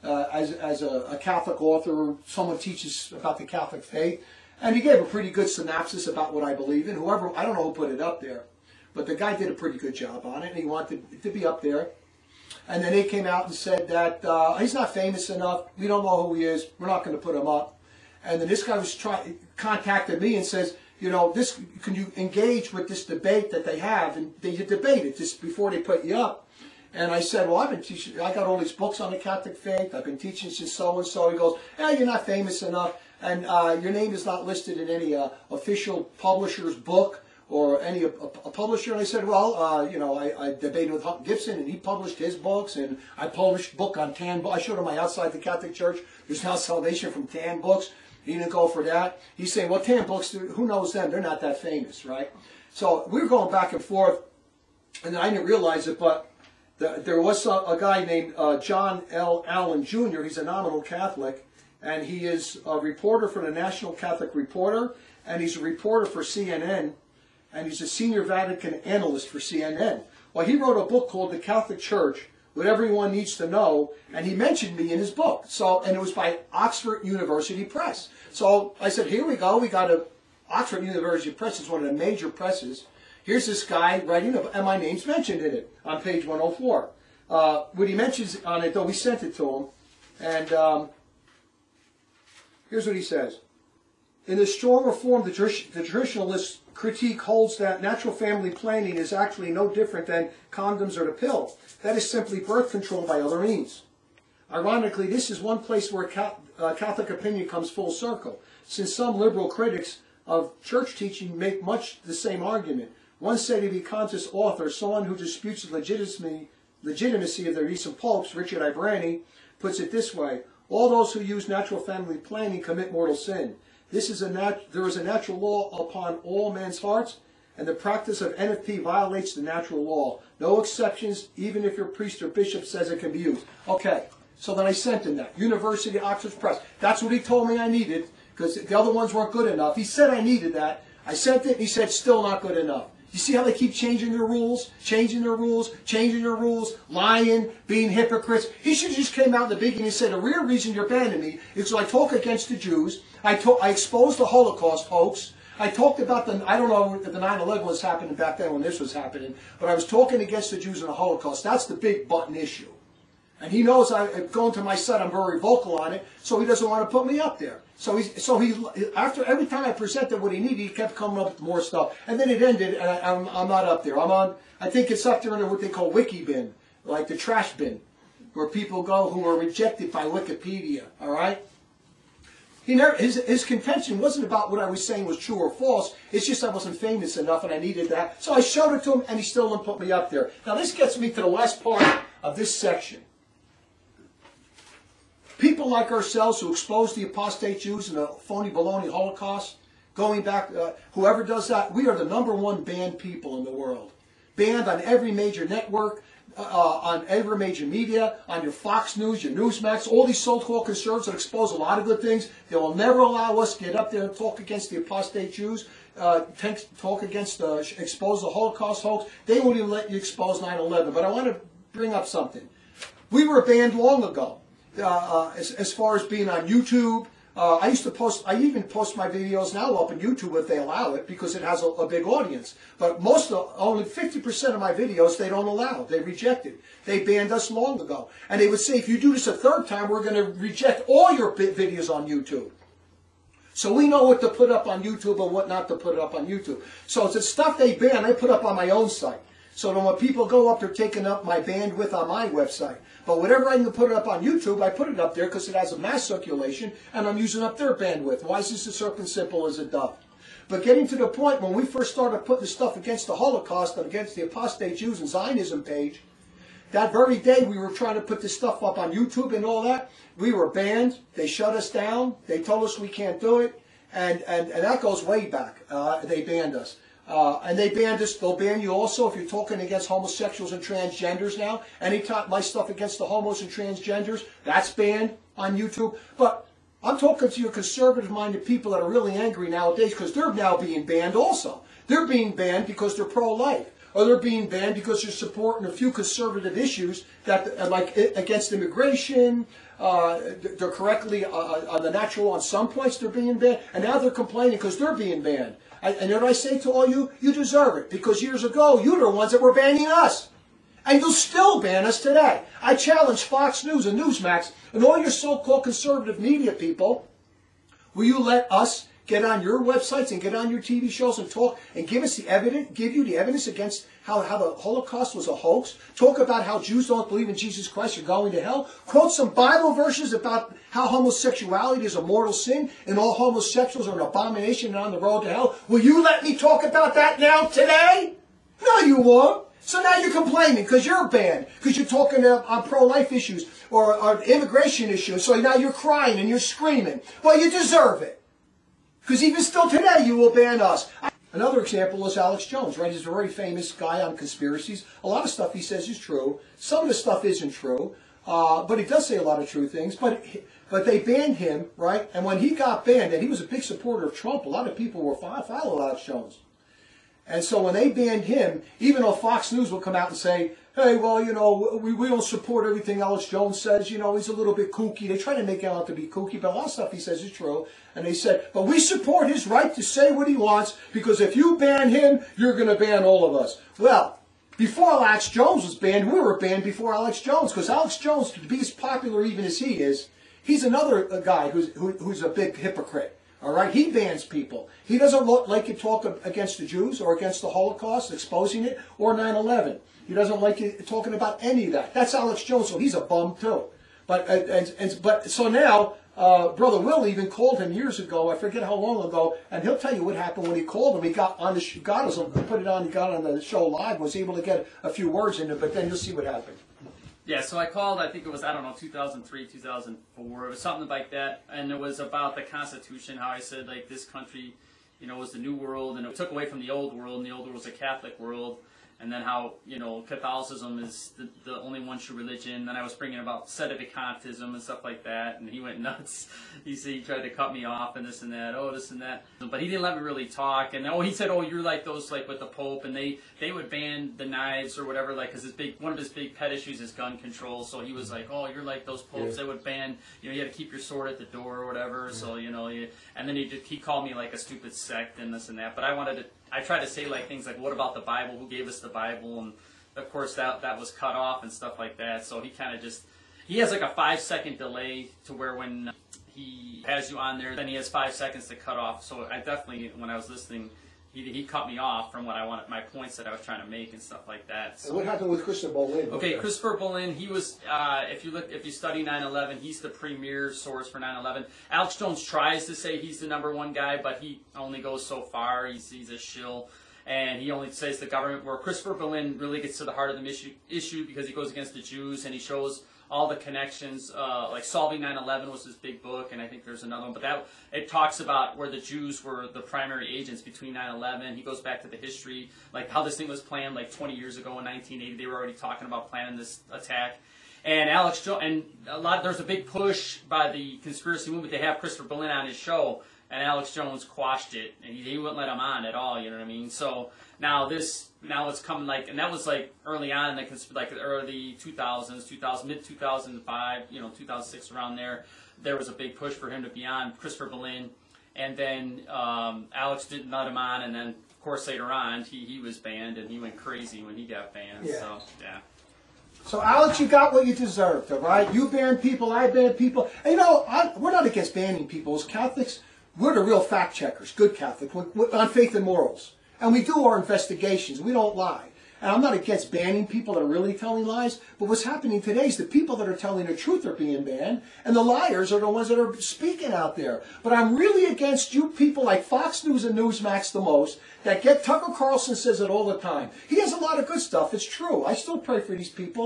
as a Catholic author, someone teaches about the Catholic faith. And he gave a pretty good synopsis about what I believe in. Whoever, I don't know who put it up there, but the guy did a pretty good job on it, and he wanted it to be up there. And then they came out and said that he's not famous enough, we don't know who he is, we're not going to put him up. And then this guy contacted me and says, you know, can you engage with this debate that they have? And they debate it just before they put you up. And I said, well, I've been teaching, I got all these books on the Catholic faith, I've been teaching since so-and-so. He goes, you're not famous enough, and your name is not listed in any official publisher's book or any a publisher. And I said, well, you know, I debated with Hunt Gibson, and he published his books, and I published a book on tan books. I showed him my Outside the Catholic Church. There's now salvation from tan books. He didn't go for that. He's saying, well, tan books, who knows them? They're not that famous, right? So we were going back and forth, and I didn't realize it, but there was a guy named John L. Allen Jr. He's a nominal Catholic, and he is a reporter for the National Catholic Reporter, and he's a reporter for CNN, and he's a senior Vatican analyst for CNN. Well, he wrote a book called The Catholic Church, What Everyone Needs to Know, and he mentioned me in his book. So, and it was by Oxford University Press. So I said, here we go. We got Oxford University Press is one of the major presses. Here's this guy writing, and my name's mentioned in it on page 104. What he mentions on it, though, we sent it to him, and here's what he says. In the strong reform, the traditionalist critique holds that natural family planning is actually no different than condoms or the pill. That is simply birth control by other means. Ironically, this is one place where Catholic opinion comes full circle, since some liberal critics of church teaching make much the same argument. One said-to-be conscious author, someone who disputes the legitimacy of the recent popes, Richard Ibrani, puts it this way: all those who use natural family planning commit mortal sin. There is a natural law upon all men's hearts, and the practice of NFP violates the natural law. No exceptions, even if your priest or bishop says it can be used. Okay, so then I sent him that. University of Oxford Press. That's what he told me I needed, because the other ones weren't good enough. He said I needed that. I sent it, and he said still not good enough. You see how they keep changing their rules, lying, being hypocrites? He should have just came out in the beginning and said, the real reason you're banning me is because I talk against the Jews, I exposed the Holocaust hoax, I talked about I don't know if the 9/11 was happening back then when this was happening, but I was talking against the Jews and the Holocaust. That's the big button issue. And he knows going to my site, I'm very vocal on it, so he doesn't want to put me up there. So after every time I presented what he needed, he kept coming up with more stuff. And then it ended, and I'm not up there. I think it's up there in what they call wiki bin, like the trash bin, where people go who are rejected by Wikipedia, all right? His contention wasn't about what I was saying was true or false. It's just I wasn't famous enough and I needed that. So I showed it to him, and he still didn't put me up there. Now this gets me to the last part of this section. People like ourselves who expose the apostate Jews and the phony baloney Holocaust, going back, whoever does that, we are the #1 banned people in the world. Banned on every major network, on every major media, on your Fox News, your Newsmax, all these so-called conservatives that expose a lot of good things. They will never allow us to get up there and talk against the apostate Jews, talk against, expose the Holocaust hoax. They won't even let you expose 9/11. But I want to bring up something. We were banned long ago. As far as being on YouTube, I even post my videos now up on YouTube if they allow it, because it has a big audience. But only 50% of my videos they don't allow. They reject it. They banned us long ago. And they would say, if you do this a third time, we're going to reject all your videos on YouTube. So we know what to put up on YouTube and what not to put up on YouTube. So it's the stuff they ban, I put up on my own site. So then when people go up, they're taking up my bandwidth on my website. But whatever I can put it up on YouTube, I put it up there because it has a mass circulation, and I'm using up their bandwidth. Why is this a serpent simple as a dove? But getting to the point, when we first started putting the stuff against the Holocaust and against the apostate Jews and Zionism page, that very day we were trying to put this stuff up on YouTube and all that, we were banned. They shut us down. They told us we can't do it. And that goes way back. They banned us. And they banned us. They'll ban you also if you're talking against homosexuals and transgenders now. Anytime my stuff against the homos and transgenders, that's banned on YouTube. But I'm talking to your conservative-minded people that are really angry nowadays because they're now being banned also. They're being banned because they're pro-life. Or they're being banned because they're supporting a few conservative issues that, like against immigration, they're correctly on the natural on some points they're being banned, and now they're complaining because they're being banned. And you know what I say to all you? You deserve it, because years ago you were the ones that were banning us. And you'll still ban us today. I challenge Fox News and Newsmax and all your so-called conservative media people, will you let us get on your websites and get on your TV shows and talk and give us the evidence, give you the evidence against how the Holocaust was a hoax? Talk about how Jews don't believe in Jesus Christ are going to hell? Quote some Bible verses about how homosexuality is a mortal sin and all homosexuals are an abomination and on the road to hell? Will you let me talk about that now today? No, you won't. So now you're complaining because you're banned, because you're talking on pro-life issues or immigration issues. So now you're crying and you're screaming. Well, you deserve it. Because even still today, you will ban us. Another example is Alex Jones, right? He's a very famous guy on conspiracies. A lot of stuff he says is true. Some of the stuff isn't true. But he does say a lot of true things. But they banned him, right? And when he got banned, and he was a big supporter of Trump, a lot of people were following Alex Jones. And so when they banned him, even though Fox News will come out and say, hey, well, you know, we don't support everything Alex Jones says. You know, he's a little bit kooky. They try to make him out to be kooky, but a lot of stuff he says is true. And they said, but we support his right to say what he wants, because if you ban him, you're going to ban all of us. Well, before Alex Jones was banned, we were banned before Alex Jones, because Alex Jones, to be as popular even as he is, he's another guy who's a big hypocrite. All right, he bans people. He doesn't like you talk against the Jews or against the Holocaust, exposing it, or 9/11. He doesn't like you talking about any of that. That's Alex Jones, so he's a bum too. But so now, Brother Will even called him years ago. I forget how long ago, and he'll tell you what happened when he called him. He got on he got on the show live, was able to get a few words in it, but then you'll see what happened. Yeah, so I called, I think it was, 2003, 2004, it was something like that, and it was about the Constitution, how I said, like, this country, you know, was the new world, and it took away from the old world, and the old world was a Catholic world, and then how, you know, Catholicism is the only one true religion. Then I was bringing about sedevacantism and stuff like that, and he went nuts. He tried to cut me off and this and that, this and that. But he didn't let me really talk. And he said, you're like those, like with the Pope, and they would ban the knives or whatever, like, because one of his big pet issues is gun control. So he was like, you're like those popes. They would ban, you had to keep your sword at the door or whatever. So, and then he called me like a stupid sect and this and that. But I tried to say like things like, what about the Bible? Who gave us the Bible? And of course that was cut off and stuff like that. So he kind of he has like a 5-second delay to where when he has you on there, then he has 5 seconds to cut off. So I definitely, when I was listening, he cut me off from what I wanted, my points that I was trying to make and stuff like that. So. And what happened with Christopher Bolin? Okay, Christopher Bolin, he was, if you study 9/11, he's the premier source for 9/11. Alex Jones tries to say he's the #1 guy, but he only goes so far. He's a shill, and he only says the government. Where Christopher Bolin really gets to the heart of the issue because he goes against the Jews and he shows all the connections, like Solving 9/11 was his big book, and I think there's another one, but it talks about where the Jews were the primary agents between 9/11. He goes back to the history, like how this thing was planned like 20 years ago in 1980. They were already talking about planning this attack. And Alex Jones, and there's a big push by the conspiracy movement to have Christopher Bolin on his show, and Alex Jones quashed it, and he wouldn't let him on at all, you know what I mean? So now it's coming like, and that was like early on, like the early 2000s, mid-2005, 2006, around there. There was a big push for him to be on, Christopher Bolin, and then Alex didn't let him on, and then of course later on he was banned, and he went crazy when he got banned. Yeah. So yeah. So, Alex, you got what you deserved, all right? You ban people, I ban people. And, we're not against banning people. As Catholics, we're the real fact checkers, good Catholics, on faith and morals. And we do our investigations. We don't lie. And I'm not against banning people that are really telling lies, but what's happening today is the people that are telling the truth are being banned, and the liars are the ones that are speaking out there. But I'm really against you people like Fox News and Newsmax the most, that Tucker Carlson says it all the time. He has a lot of good stuff, it's true. I still pray for these people.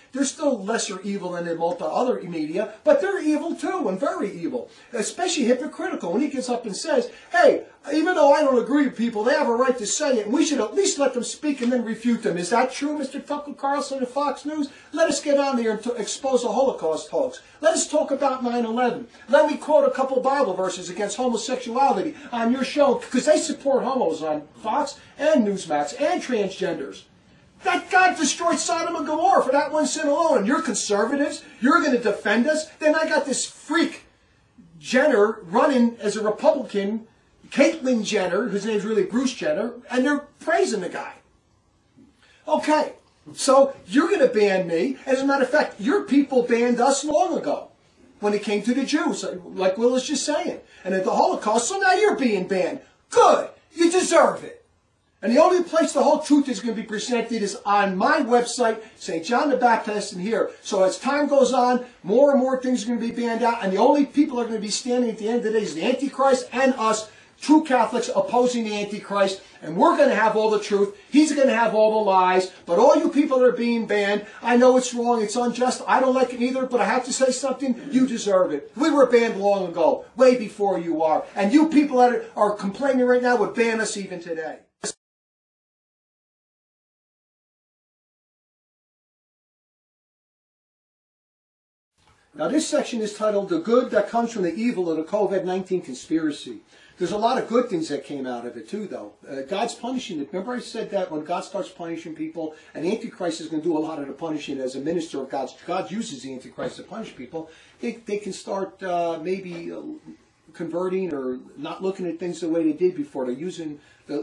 They're still lesser evil than the other media, but they're evil too, and very evil. Especially hypocritical when he gets up and says, hey, even though I don't agree with people, they have a right to say it, and we should at least let them speak and then refute them. Is that true, Mr. Tucker Carlson of Fox News? Let us get on there and expose a Holocaust hoax. Let us talk about 9/11. Let me quote a couple Bible verses against homosexuality on your show, because they support homos on Fox and Newsmax and transgenders. That God destroyed Sodom and Gomorrah for that one sin alone. And you're conservatives. You're going to defend us. Then I got this freak Jenner running as a Republican, Caitlyn Jenner, whose name's really Bruce Jenner, and they're praising the guy. Okay, so you're going to ban me. As a matter of fact, your people banned us long ago when it came to the Jews, like Will is just saying. And at the Holocaust, so now you're being banned. Good. You deserve it. And the only place the whole truth is going to be presented is on my website, St. John the Baptist, and here. So as time goes on, more and more things are going to be banned out, and the only people that are going to be standing at the end of the day is the Antichrist and us, true Catholics, opposing the Antichrist, and we're going to have all the truth. He's going to have all the lies. But all you people that are being banned, I know it's wrong, it's unjust, I don't like it either, but I have to say something, you deserve it. We were banned long ago, way before you are. And you people that are complaining right now would ban us even today. Now this section is titled The Good That Comes from the Evil of the COVID-19 Conspiracy. There's a lot of good things that came out of it too, though. God's punishing it. Remember I said that when God starts punishing people, and the Antichrist is going to do a lot of the punishing as a minister of God's. God uses the Antichrist to punish people. They can start maybe converting or not looking at things the way they did before. They're losing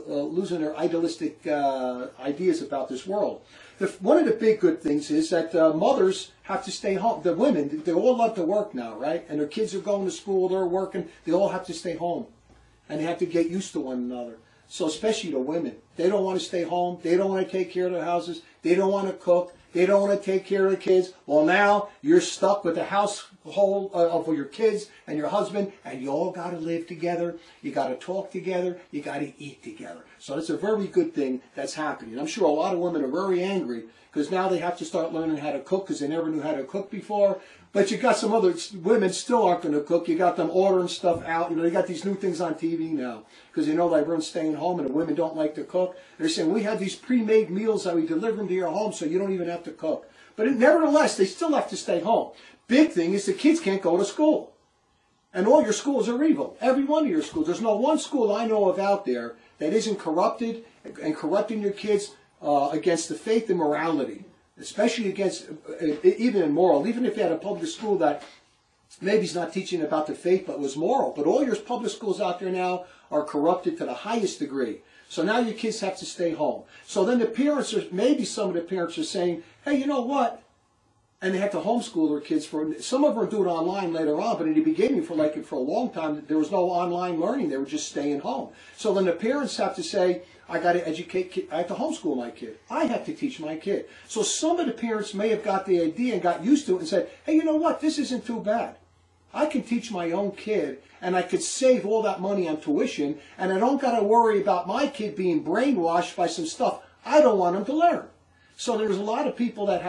their idealistic ideas about this world. One of the big good things is that mothers have to stay home. The women, they all love to work now, right? And their kids are going to school, they're working. They all have to stay home. And they have to get used to one another. So especially the women. They don't want to stay home. They don't want to take care of their houses. They don't want to cook. They don't want to take care of the kids. Well, now you're stuck with the household of your kids and your husband, and you all got to live together. You got to talk together. You got to eat together. So it's a very good thing that's happening. I'm sure a lot of women are very angry because now they have to start learning how to cook because they never knew how to cook before. But you got some other women still aren't going to cook. You got them ordering stuff out. You know, you got these new things on TV now because they know that everyone's staying home and the women don't like to cook. They're saying, we have these pre-made meals that we deliver them to your home so you don't even have to cook. But nevertheless, they still have to stay home. Big thing is the kids can't go to school. And all your schools are evil. Every one of your schools. There's no one school I know of out there that isn't corrupted and corrupting your kids against the faith and morality. Especially against, even in moral, even if you had a public school that maybe is not teaching about the faith but was moral. But all your public schools out there now are corrupted to the highest degree. So now your kids have to stay home. So then the parents are, maybe some of the parents are saying, hey, you know what? And they have to homeschool their kids some of them are doing online later on, but in the beginning for a long time, there was no online learning. They were just staying home. So then the parents have to say, I got to educate, I have to homeschool my kid. I have to teach my kid. So some of the parents may have got the idea and got used to it and said, hey, you know what? This isn't too bad. I can teach my own kid and I could save all that money on tuition and I don't got to worry about my kid being brainwashed by some stuff I don't want him to learn. So there's a lot of people that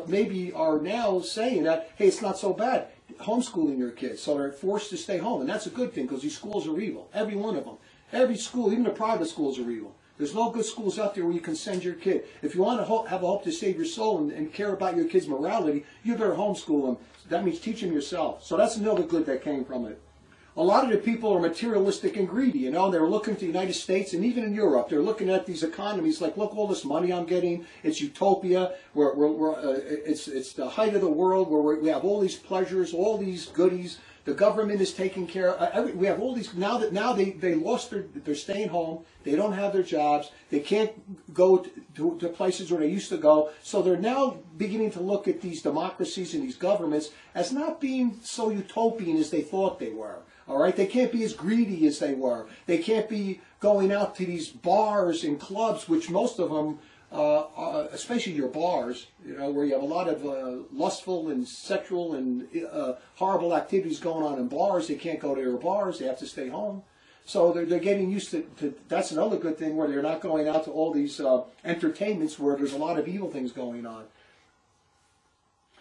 are now saying that, hey, it's not so bad homeschooling your kids. So they're forced to stay home. And that's a good thing because these schools are evil. Every one of them. Every school, even the private schools are evil. There's no good schools out there where you can send your kid. If you want to have a hope to save your soul and care about your kid's morality, you better homeschool them. That means teach them yourself. So that's another good that came from it. A lot of the people are materialistic and greedy, you know. They're looking to the United States and even in Europe. They're looking at these economies like, look, all this money I'm getting. It's utopia. It's the height of the world where we have all these pleasures, all these goodies. The government is taking care of. We have all these now they lost they're staying home. They don't have their jobs. They can't go to places where they used to go. So they're now beginning to look at these democracies and these governments as not being so utopian as they thought they were. All right, they can't be as greedy as they were. They can't be going out to these bars and clubs, which most of them, especially your bars, you know, where you have a lot of lustful and sexual and horrible activities going on in bars. They can't go to their bars. They have to stay home. So they're getting used to that's another good thing where they're not going out to all these entertainments where there's a lot of evil things going on.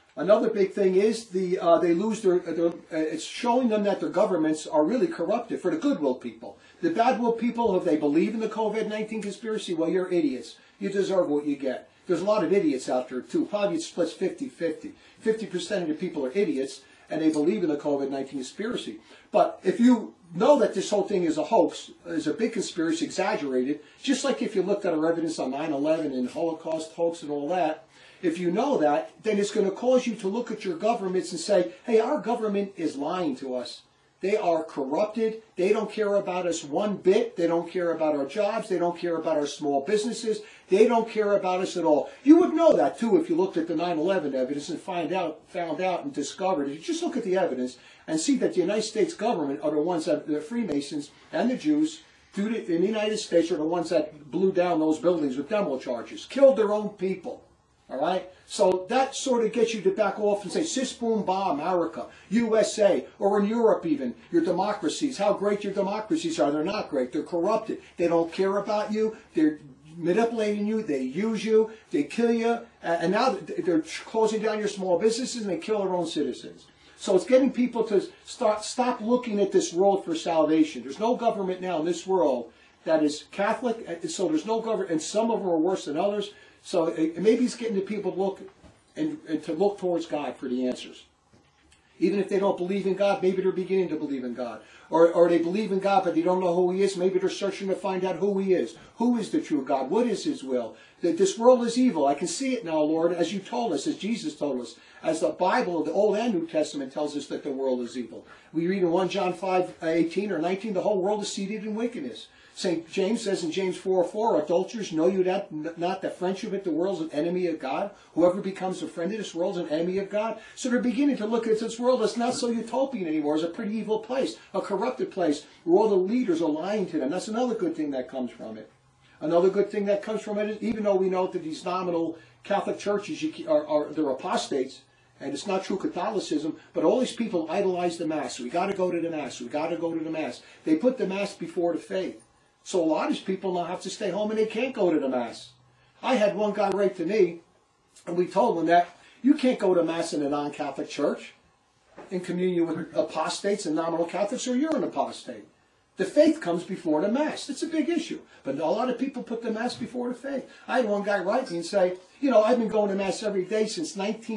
Another big thing is they lose their it's showing them that their governments are really corrupted for the goodwill people. The badwill people, if they believe in the COVID-19 conspiracy, well, you're idiots. You deserve what you get. There's a lot of idiots out there, too. Probably it splits 50-50. 50% of the people are idiots, and they believe in the COVID-19 conspiracy. But if you know that this whole thing is a hoax, is a big conspiracy, exaggerated, just like if you looked at our evidence on 9/11 and Holocaust hoax and all that, if you know that, then it's going to cause you to look at your governments and say, hey, our government is lying to us. They are corrupted. They don't care about us one bit. They don't care about our jobs. They don't care about our small businesses. They don't care about us at all. You would know that, too, if you looked at the 9/11 evidence and found out and discovered it. You just look at the evidence and see that the United States government are the ones that, the Freemasons and the Jews in the United States are the ones that blew down those buildings with demo charges, killed their own people. All right? So that sort of gets you to back off and say, sis, boom, bah, America, USA, or in Europe even, your democracies, how great your democracies are. They're not great. They're corrupted. They don't care about you. They're manipulating you. They use you. They kill you. And now they're closing down your small businesses and they kill their own citizens. So it's getting people to stop looking at this world for salvation. There's no government now in this world that is Catholic, so there's no government, and some of them are worse than others. So maybe it's getting the people to look and to look towards God for the answers. Even if they don't believe in God, maybe they're beginning to believe in God. Or they believe in God, but they don't know who He is. Maybe they're searching to find out who He is. Who is the true God? What is His will? That this world is evil. I can see it now, Lord, as you told us, as Jesus told us, as the Bible, the Old and New Testament tells us that the world is evil. We read in 1 John 5:18 or 19, the whole world is seated in wickedness. St. James says in James 4:4, adulterers, know you not that friendship with the world is an enemy of God? Whoever becomes a friend of this world is an enemy of God. So they're beginning to look at this world that's not so utopian anymore. It's a pretty evil place, a corrupted place, where all the leaders are lying to them. That's another good thing that comes from it. Another good thing that comes from it is, even though we know that these nominal Catholic churches they're apostates, and it's not true Catholicism, but all these people idolize the Mass. We got to go to the Mass. We got to go to the Mass. They put the Mass before the faith. So a lot of these people now have to stay home and they can't go to the Mass. I had one guy write to me, and we told him that you can't go to Mass in a non-Catholic church in communion with apostates and nominal Catholics, or you're an apostate. The faith comes before the Mass. It's a big issue. But a lot of people put the Mass before the faith. I had one guy write me and say, you know, I've been going to Mass every day since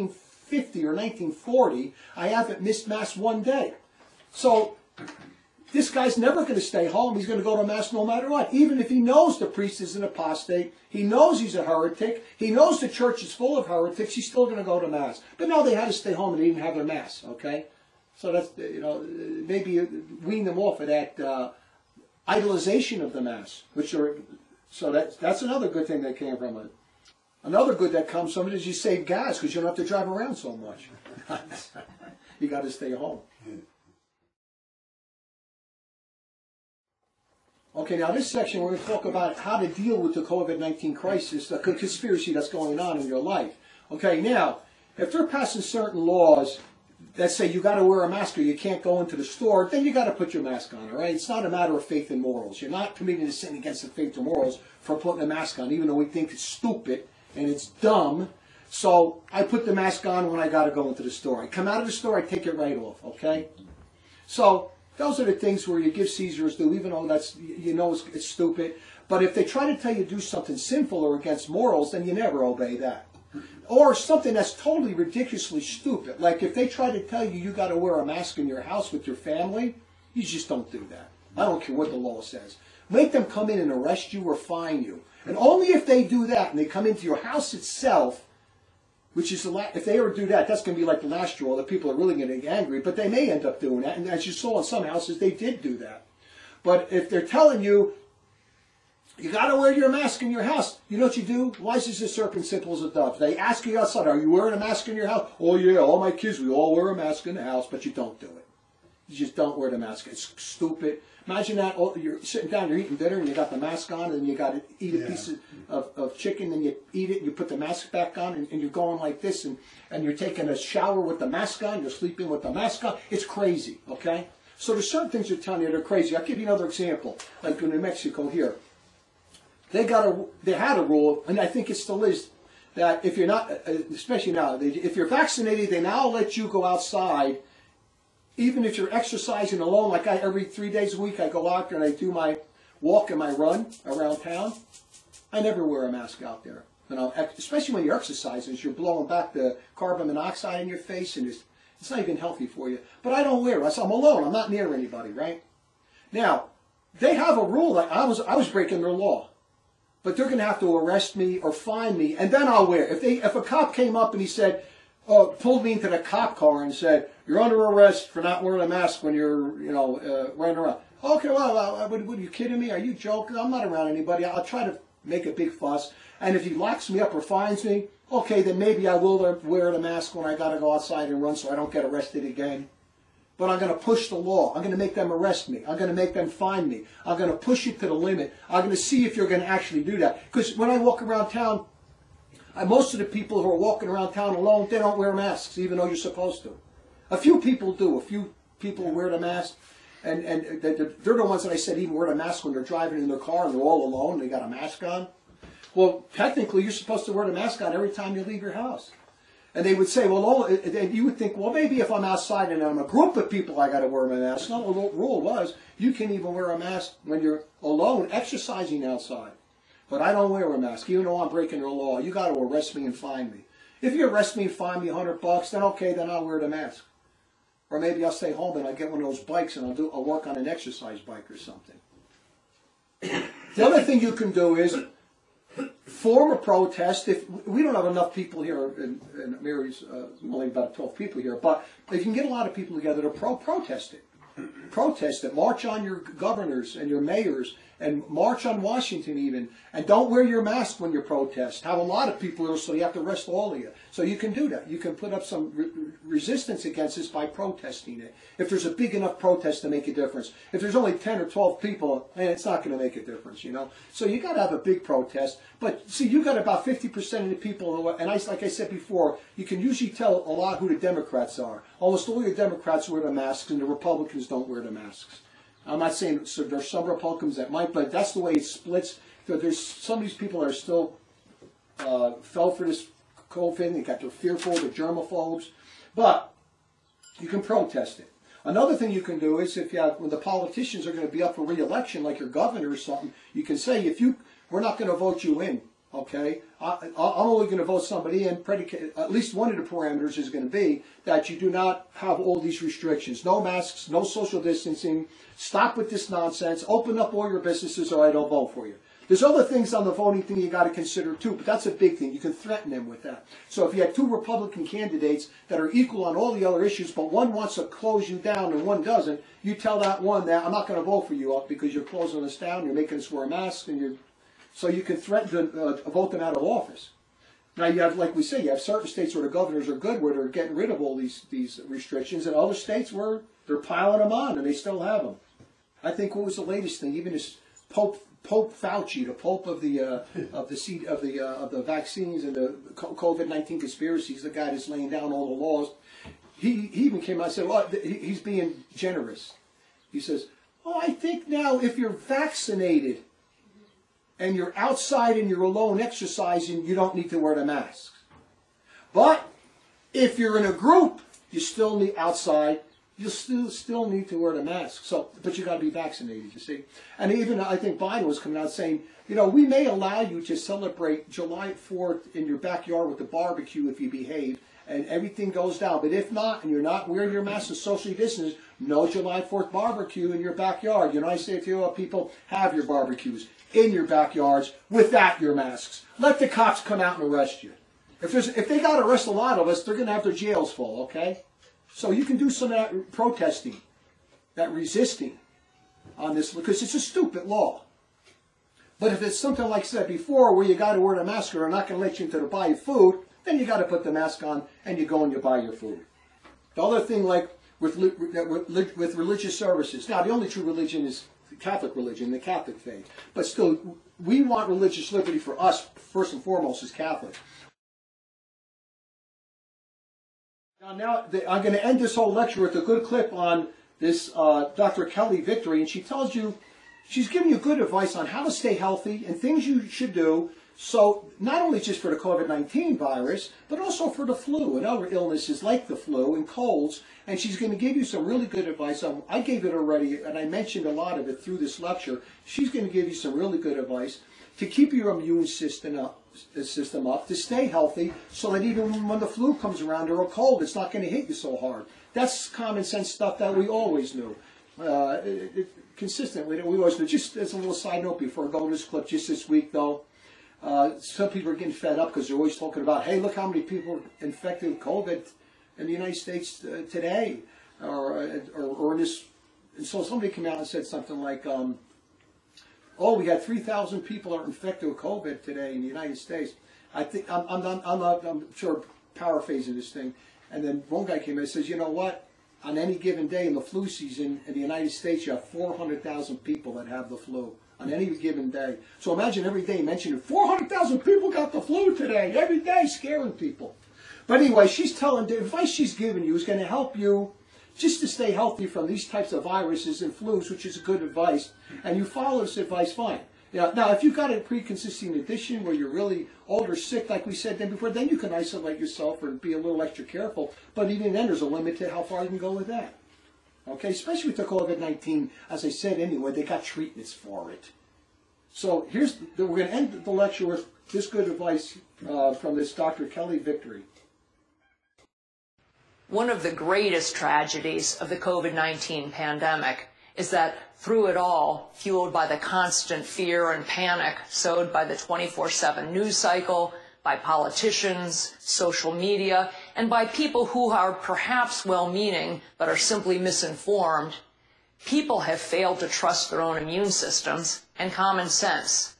1950 or 1940. I haven't missed Mass one day. So this guy's never going to stay home. He's going to go to Mass no matter what. Even if he knows the priest is an apostate, he knows he's a heretic, he knows the church is full of heretics, he's still going to go to Mass. But no, they had to stay home and they didn't have their Mass, okay? So that's, you know, maybe wean them off of that idolization of the Mass, so that's another good thing that came from it. Another good that comes from it is you save gas because you don't have to drive around so much. You got to stay home. Okay, now this section we're going to talk about how to deal with the COVID-19 crisis, the conspiracy that's going on in your life. Okay, now, if they're passing certain laws that say you got to wear a mask or you can't go into the store, then you got to put your mask on, all right? It's not a matter of faith and morals. You're not committing a sin against the faith and morals for putting a mask on, even though we think it's stupid and it's dumb. So I put the mask on when I got to go into the store. I come out of the store, I take it right off, okay? So those are the things where you give Caesar his due, even though that's, you know, it's stupid. But if they try to tell you to do something sinful or against morals, then you never obey that. Or something that's totally ridiculously stupid. Like if they try to tell you got to wear a mask in your house with your family, you just don't do that. I don't care what the law says. Make them come in and arrest you or fine you. And only if they do that and they come into your house itself, which is if they ever do that, that's going to be like the last straw. The people are really going to get angry, but they may end up doing that. And as you saw in some houses, they did do that. But if they're telling you, you got to wear your mask in your house, you know what you do? Wise as a serpent, simple as a dove. They ask you outside, are you wearing a mask in your house? Oh yeah, all my kids, we all wear a mask in the house, but you don't do it. You just don't wear the mask. It's stupid. Imagine that you're sitting down, you're eating dinner, and you got the mask on, and you got to eat a piece of chicken, and you eat it, and you put the mask back on, and you're going like this, and you're taking a shower with the mask on, you're sleeping with the mask on. It's crazy, okay? So there's certain things they're telling you that are crazy. I'll give you another example, like in New Mexico here. They had a rule, and I think it still is, that if you're not, especially now, if you're vaccinated, they now let you go outside, even if you're exercising alone. Like every 3 days a week, I go out there and I do my walk and my run around town. I never wear a mask out there. You know, especially when you're exercising, you're blowing back the carbon monoxide in your face, and it's not even healthy for you. But I don't wear it. I'm alone. I'm not near anybody, right? Now, they have a rule. Like I was breaking their law, but they're going to have to arrest me or fine me, and then I'll wear it. If a cop came up and he said, pulled me into the cop car and said, "You're under arrest for not wearing a mask when you're, running around." Okay, well, what are you kidding me? Are you joking? I'm not around anybody. I'll try to make a big fuss. And if he locks me up or fines me, okay, then maybe I will wear the mask when I got to go outside and run so I don't get arrested again. But I'm going to push the law. I'm going to make them arrest me. I'm going to make them fine me. I'm going to push it to the limit. I'm going to see if you're going to actually do that. Because when I walk around town, most of the people who are walking around town alone, they don't wear masks, even though you're supposed to. A few people do. A few people wear the mask. And they're the ones that I said even wear a mask when they're driving in their car and they're all alone. They got a mask on. Well, technically, you're supposed to wear the mask on every time you leave your house. And they would say, well, and you would think, well, maybe if I'm outside and I'm a group of people, I got to wear my mask. No, the rule was you can even wear a mask when you're alone exercising outside. But I don't wear a mask, even though I'm breaking the law. You got to arrest me and fine me. If you arrest me and fine me $100, then okay, then I'll wear the mask. Or maybe I'll stay home and I'll get one of those bikes and I'll work on an exercise bike or something. The other thing you can do is form a protest. If we don't have enough people here in Mary's, only about 12 people here, but if you can get a lot of people together to protest it. Protest it. March on your governors and your mayors and march on Washington even. And don't wear your mask when you protest. Have a lot of people here so you have to arrest all of you. So you can do that. You can put up some resistance against this by protesting it. If there's a big enough protest to make a difference. If there's only 10 or 12 people, it's not going to make a difference, So you got to have a big protest. But see, you got about 50% of the people, and like I said before, you can usually tell a lot who the Democrats are. Almost all your Democrats wear the masks and the Republicans don't wear the masks. I'm not saying so there's some Republicans that might, but that's the way it splits. There's some of these people that are still fell for this COVID. They got they're fearful, they're germaphobes, but you can protest it. Another thing you can do is when the politicians are going to be up for re-election, like your governor or something, you can say we're not going to vote you in. Okay, I'm only going to vote somebody in. At least one of the parameters is going to be that you do not have all these restrictions: no masks, no social distancing. Stop with this nonsense. Open up all your businesses, or I don't vote for you. There's other things on the voting thing you got to consider too, but that's a big thing. You can threaten them with that. So if you have two Republican candidates that are equal on all the other issues, but one wants to close you down and one doesn't, you tell that one that I'm not going to vote for you because you're closing us down, you're making us wear masks, and so you can threaten to vote them out of office. Now you have, like we say, you have certain states where the governors are good, where they're getting rid of all these restrictions, and other states where they're piling them on and they still have them. I think what was the latest thing? Even this Pope Fauci, the Pope of the vaccines and the COVID-19 conspiracies, the guy that's laying down all the laws. He even came out and said, well, he's being generous. He says, I think now if you're vaccinated and you're outside and you're alone exercising, you don't need to wear the mask. But if you're in a group, you still need outside. You still need to wear the mask. But you got to be vaccinated, you see. And even I think Biden was coming out saying, we may allow you to celebrate July 4th in your backyard with the barbecue if you behave, and everything goes down. But if not, and you're not wearing your mask and socially distance, no July 4th barbecue in your backyard. I say to you, people, have your barbecues in your backyards without your masks. Let the cops come out and arrest you. If they got to arrest a lot of us, they're going to have their jails full, okay? So you can do some of that protesting, that resisting on this, because it's a stupid law. But if it's something like I said before, where you got to wear the mask or they're not going to let you into to buy food, then you got to put the mask on and you go and you buy your food. The other thing, like with religious services, now the only true religion is the Catholic religion, the Catholic faith. But still, we want religious liberty for us, first and foremost, as Catholics. Now, I'm going to end this whole lecture with a good clip on this Dr. Kelly Victory, and she tells you, she's giving you good advice on how to stay healthy and things you should do So not only just for the COVID-19 virus, but also for the flu and other illnesses like the flu and colds. And she's going to give you some really good advice. I gave it already, and I mentioned a lot of it through this lecture. She's going to give you some really good advice to keep your immune system up, to stay healthy, so that even when the flu comes around or a cold, it's not going to hit you so hard. That's common sense stuff that we always knew. Consistently, we always knew. Just as a little side note before I go to this clip, just this week though, some people are getting fed up because they're always talking about, hey, look how many people are infected with COVID in the United States today, or in this. And so somebody came out and said something like, oh, we had 3,000 people are infected with COVID today in the United States. I think I'm sure paraphrasing this thing. And then one guy came in and says, you know what? On any given day in the flu season in the United States, you have 400,000 people that have the flu on any given day. So imagine every day mentioning 400,000 people got the flu today, every day, scaring people. But anyway, she's telling, the advice she's giving you is going to help you just to stay healthy from these types of viruses and flus, which is good advice. And you follow this advice, fine. Now, if you've got a pre-existing condition where you're really old or sick, like we said then before, then you can isolate yourself or be a little extra careful. But even then, there's a limit to how far you can go with that. Okay, especially with the COVID-19, as I said anyway, they got treatments for it. So we're going to end the lecture with this good advice from this Dr. Kelly Victory. One of the greatest tragedies of the COVID-19 pandemic is that through it all, fueled by the constant fear and panic sowed by the 24/7 news cycle, by politicians, social media, and by people who are perhaps well-meaning but are simply misinformed, people have failed to trust their own immune systems and common sense.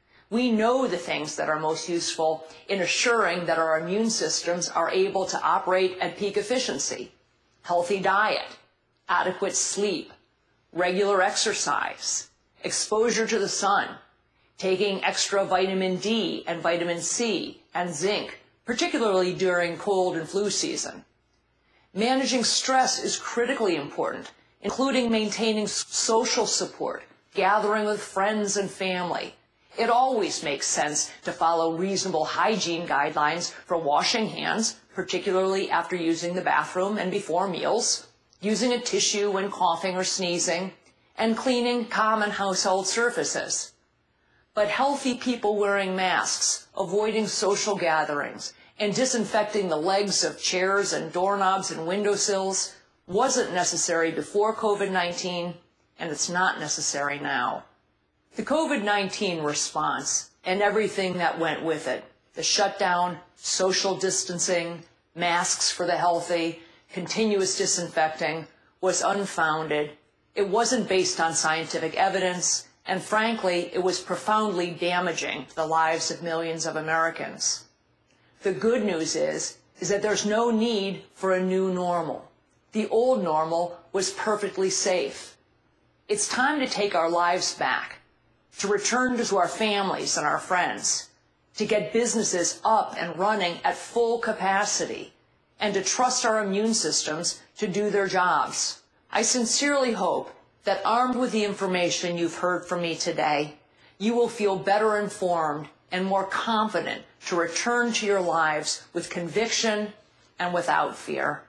We know the things that are most useful in assuring that our immune systems are able to operate at peak efficiency: healthy diet, adequate sleep, regular exercise, exposure to the sun, taking extra vitamin D and vitamin C and zinc, particularly during cold and flu season. Managing stress is critically important, including maintaining social support, gathering with friends and family. It always makes sense to follow reasonable hygiene guidelines for washing hands, particularly after using the bathroom and before meals, using a tissue when coughing or sneezing, and cleaning common household surfaces. But healthy people wearing masks, avoiding social gatherings, and disinfecting the legs of chairs and doorknobs and windowsills wasn't necessary before COVID-19, and it's not necessary now. The COVID-19 response and everything that went with it, the shutdown, social distancing, masks for the healthy, continuous disinfecting, was unfounded. It wasn't based on scientific evidence, and frankly, it was profoundly damaging to the lives of millions of Americans. The good news is that there's no need for a new normal. The old normal was perfectly safe. It's time to take our lives back, to return to our families and our friends, to get businesses up and running at full capacity, and to trust our immune systems to do their jobs. I sincerely hope that armed with the information you've heard from me today, you will feel better informed and more confident to return to your lives with conviction and without fear.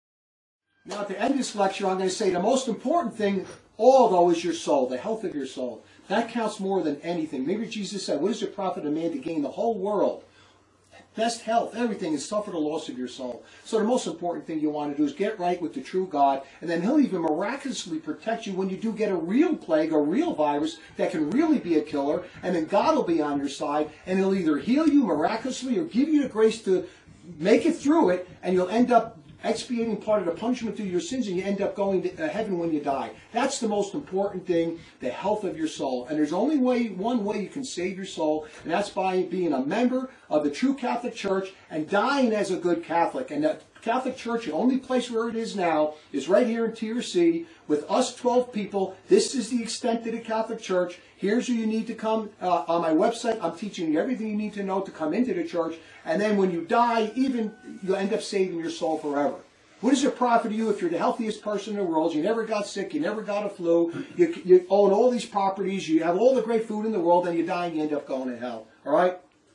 Now, at the end of this lecture, I'm going to say the most important thing, although, is your soul, the health of your soul. That counts more than anything. Maybe Jesus said, what does it profit a man to gain the whole world? Best health, everything, is suffer the loss of your soul. So the most important thing you want to do is get right with the true God, and then He'll even miraculously protect you when you do get a real plague, a real virus that can really be a killer, and then God will be on your side, and He'll either heal you miraculously or give you the grace to make it through it, and you'll end up expiating part of the punishment through your sins, and you end up going to heaven when you die. That's the most important thing, the health of your soul. And there's only one way you can save your soul, and that's by being a member of the true Catholic Church and dying as a good Catholic. And that Catholic Church, the only place where it is now, is right here in TRC with us 12 people. This is the extent of the Catholic Church. Here's where you need to come. On my website, I'm teaching you everything you need to know to come into the church. And then when you die, even you'll end up saving your soul forever. What does it profit you if you're the healthiest person in the world? You never got sick, you never got a flu, you own all these properties, you have all the great food in the world, and you die and you end up going to hell. All right?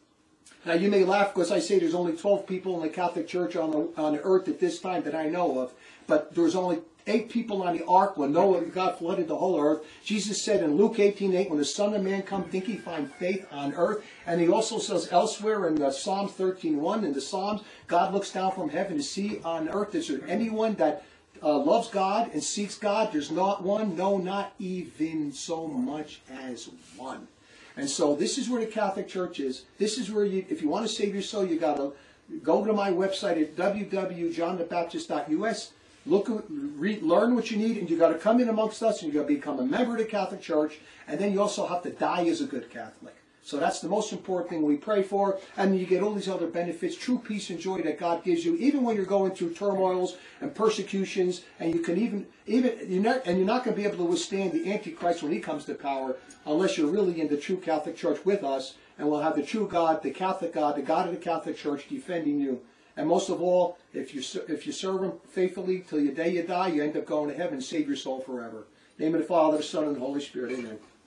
Now you may laugh because I say there's only 12 people in the Catholic Church on the earth at this time that I know of, but there's only 8 people on the ark when Noah, God flooded the whole earth. Jesus said in Luke 18:8, when the Son of Man come, think he find faith on earth. And he also says elsewhere in Psalm 13:1 in the Psalms, God looks down from heaven to see on earth, is there anyone that loves God and seeks God? There's not one, no, not even so much as one. And so this is where the Catholic Church is. This is where you, if you want to save your soul, you got to go to my website at www.johnthebaptist.us. Look, read, learn what you need, and you got to come in amongst us, and you got to become a member of the Catholic Church, and then you also have to die as a good Catholic. So that's the most important thing we pray for, and you get all these other benefits, true peace and joy that God gives you, even when you're going through turmoils and persecutions, and you can you're not going to be able to withstand the Antichrist when he comes to power unless you're really in the true Catholic Church with us, and we'll have the true God, the Catholic God, the God of the Catholic Church defending you. And most of all, if you serve him faithfully till the day you die, you end up going to heaven and save your soul forever. In the name of the Father, the Son, and the Holy Spirit. Amen.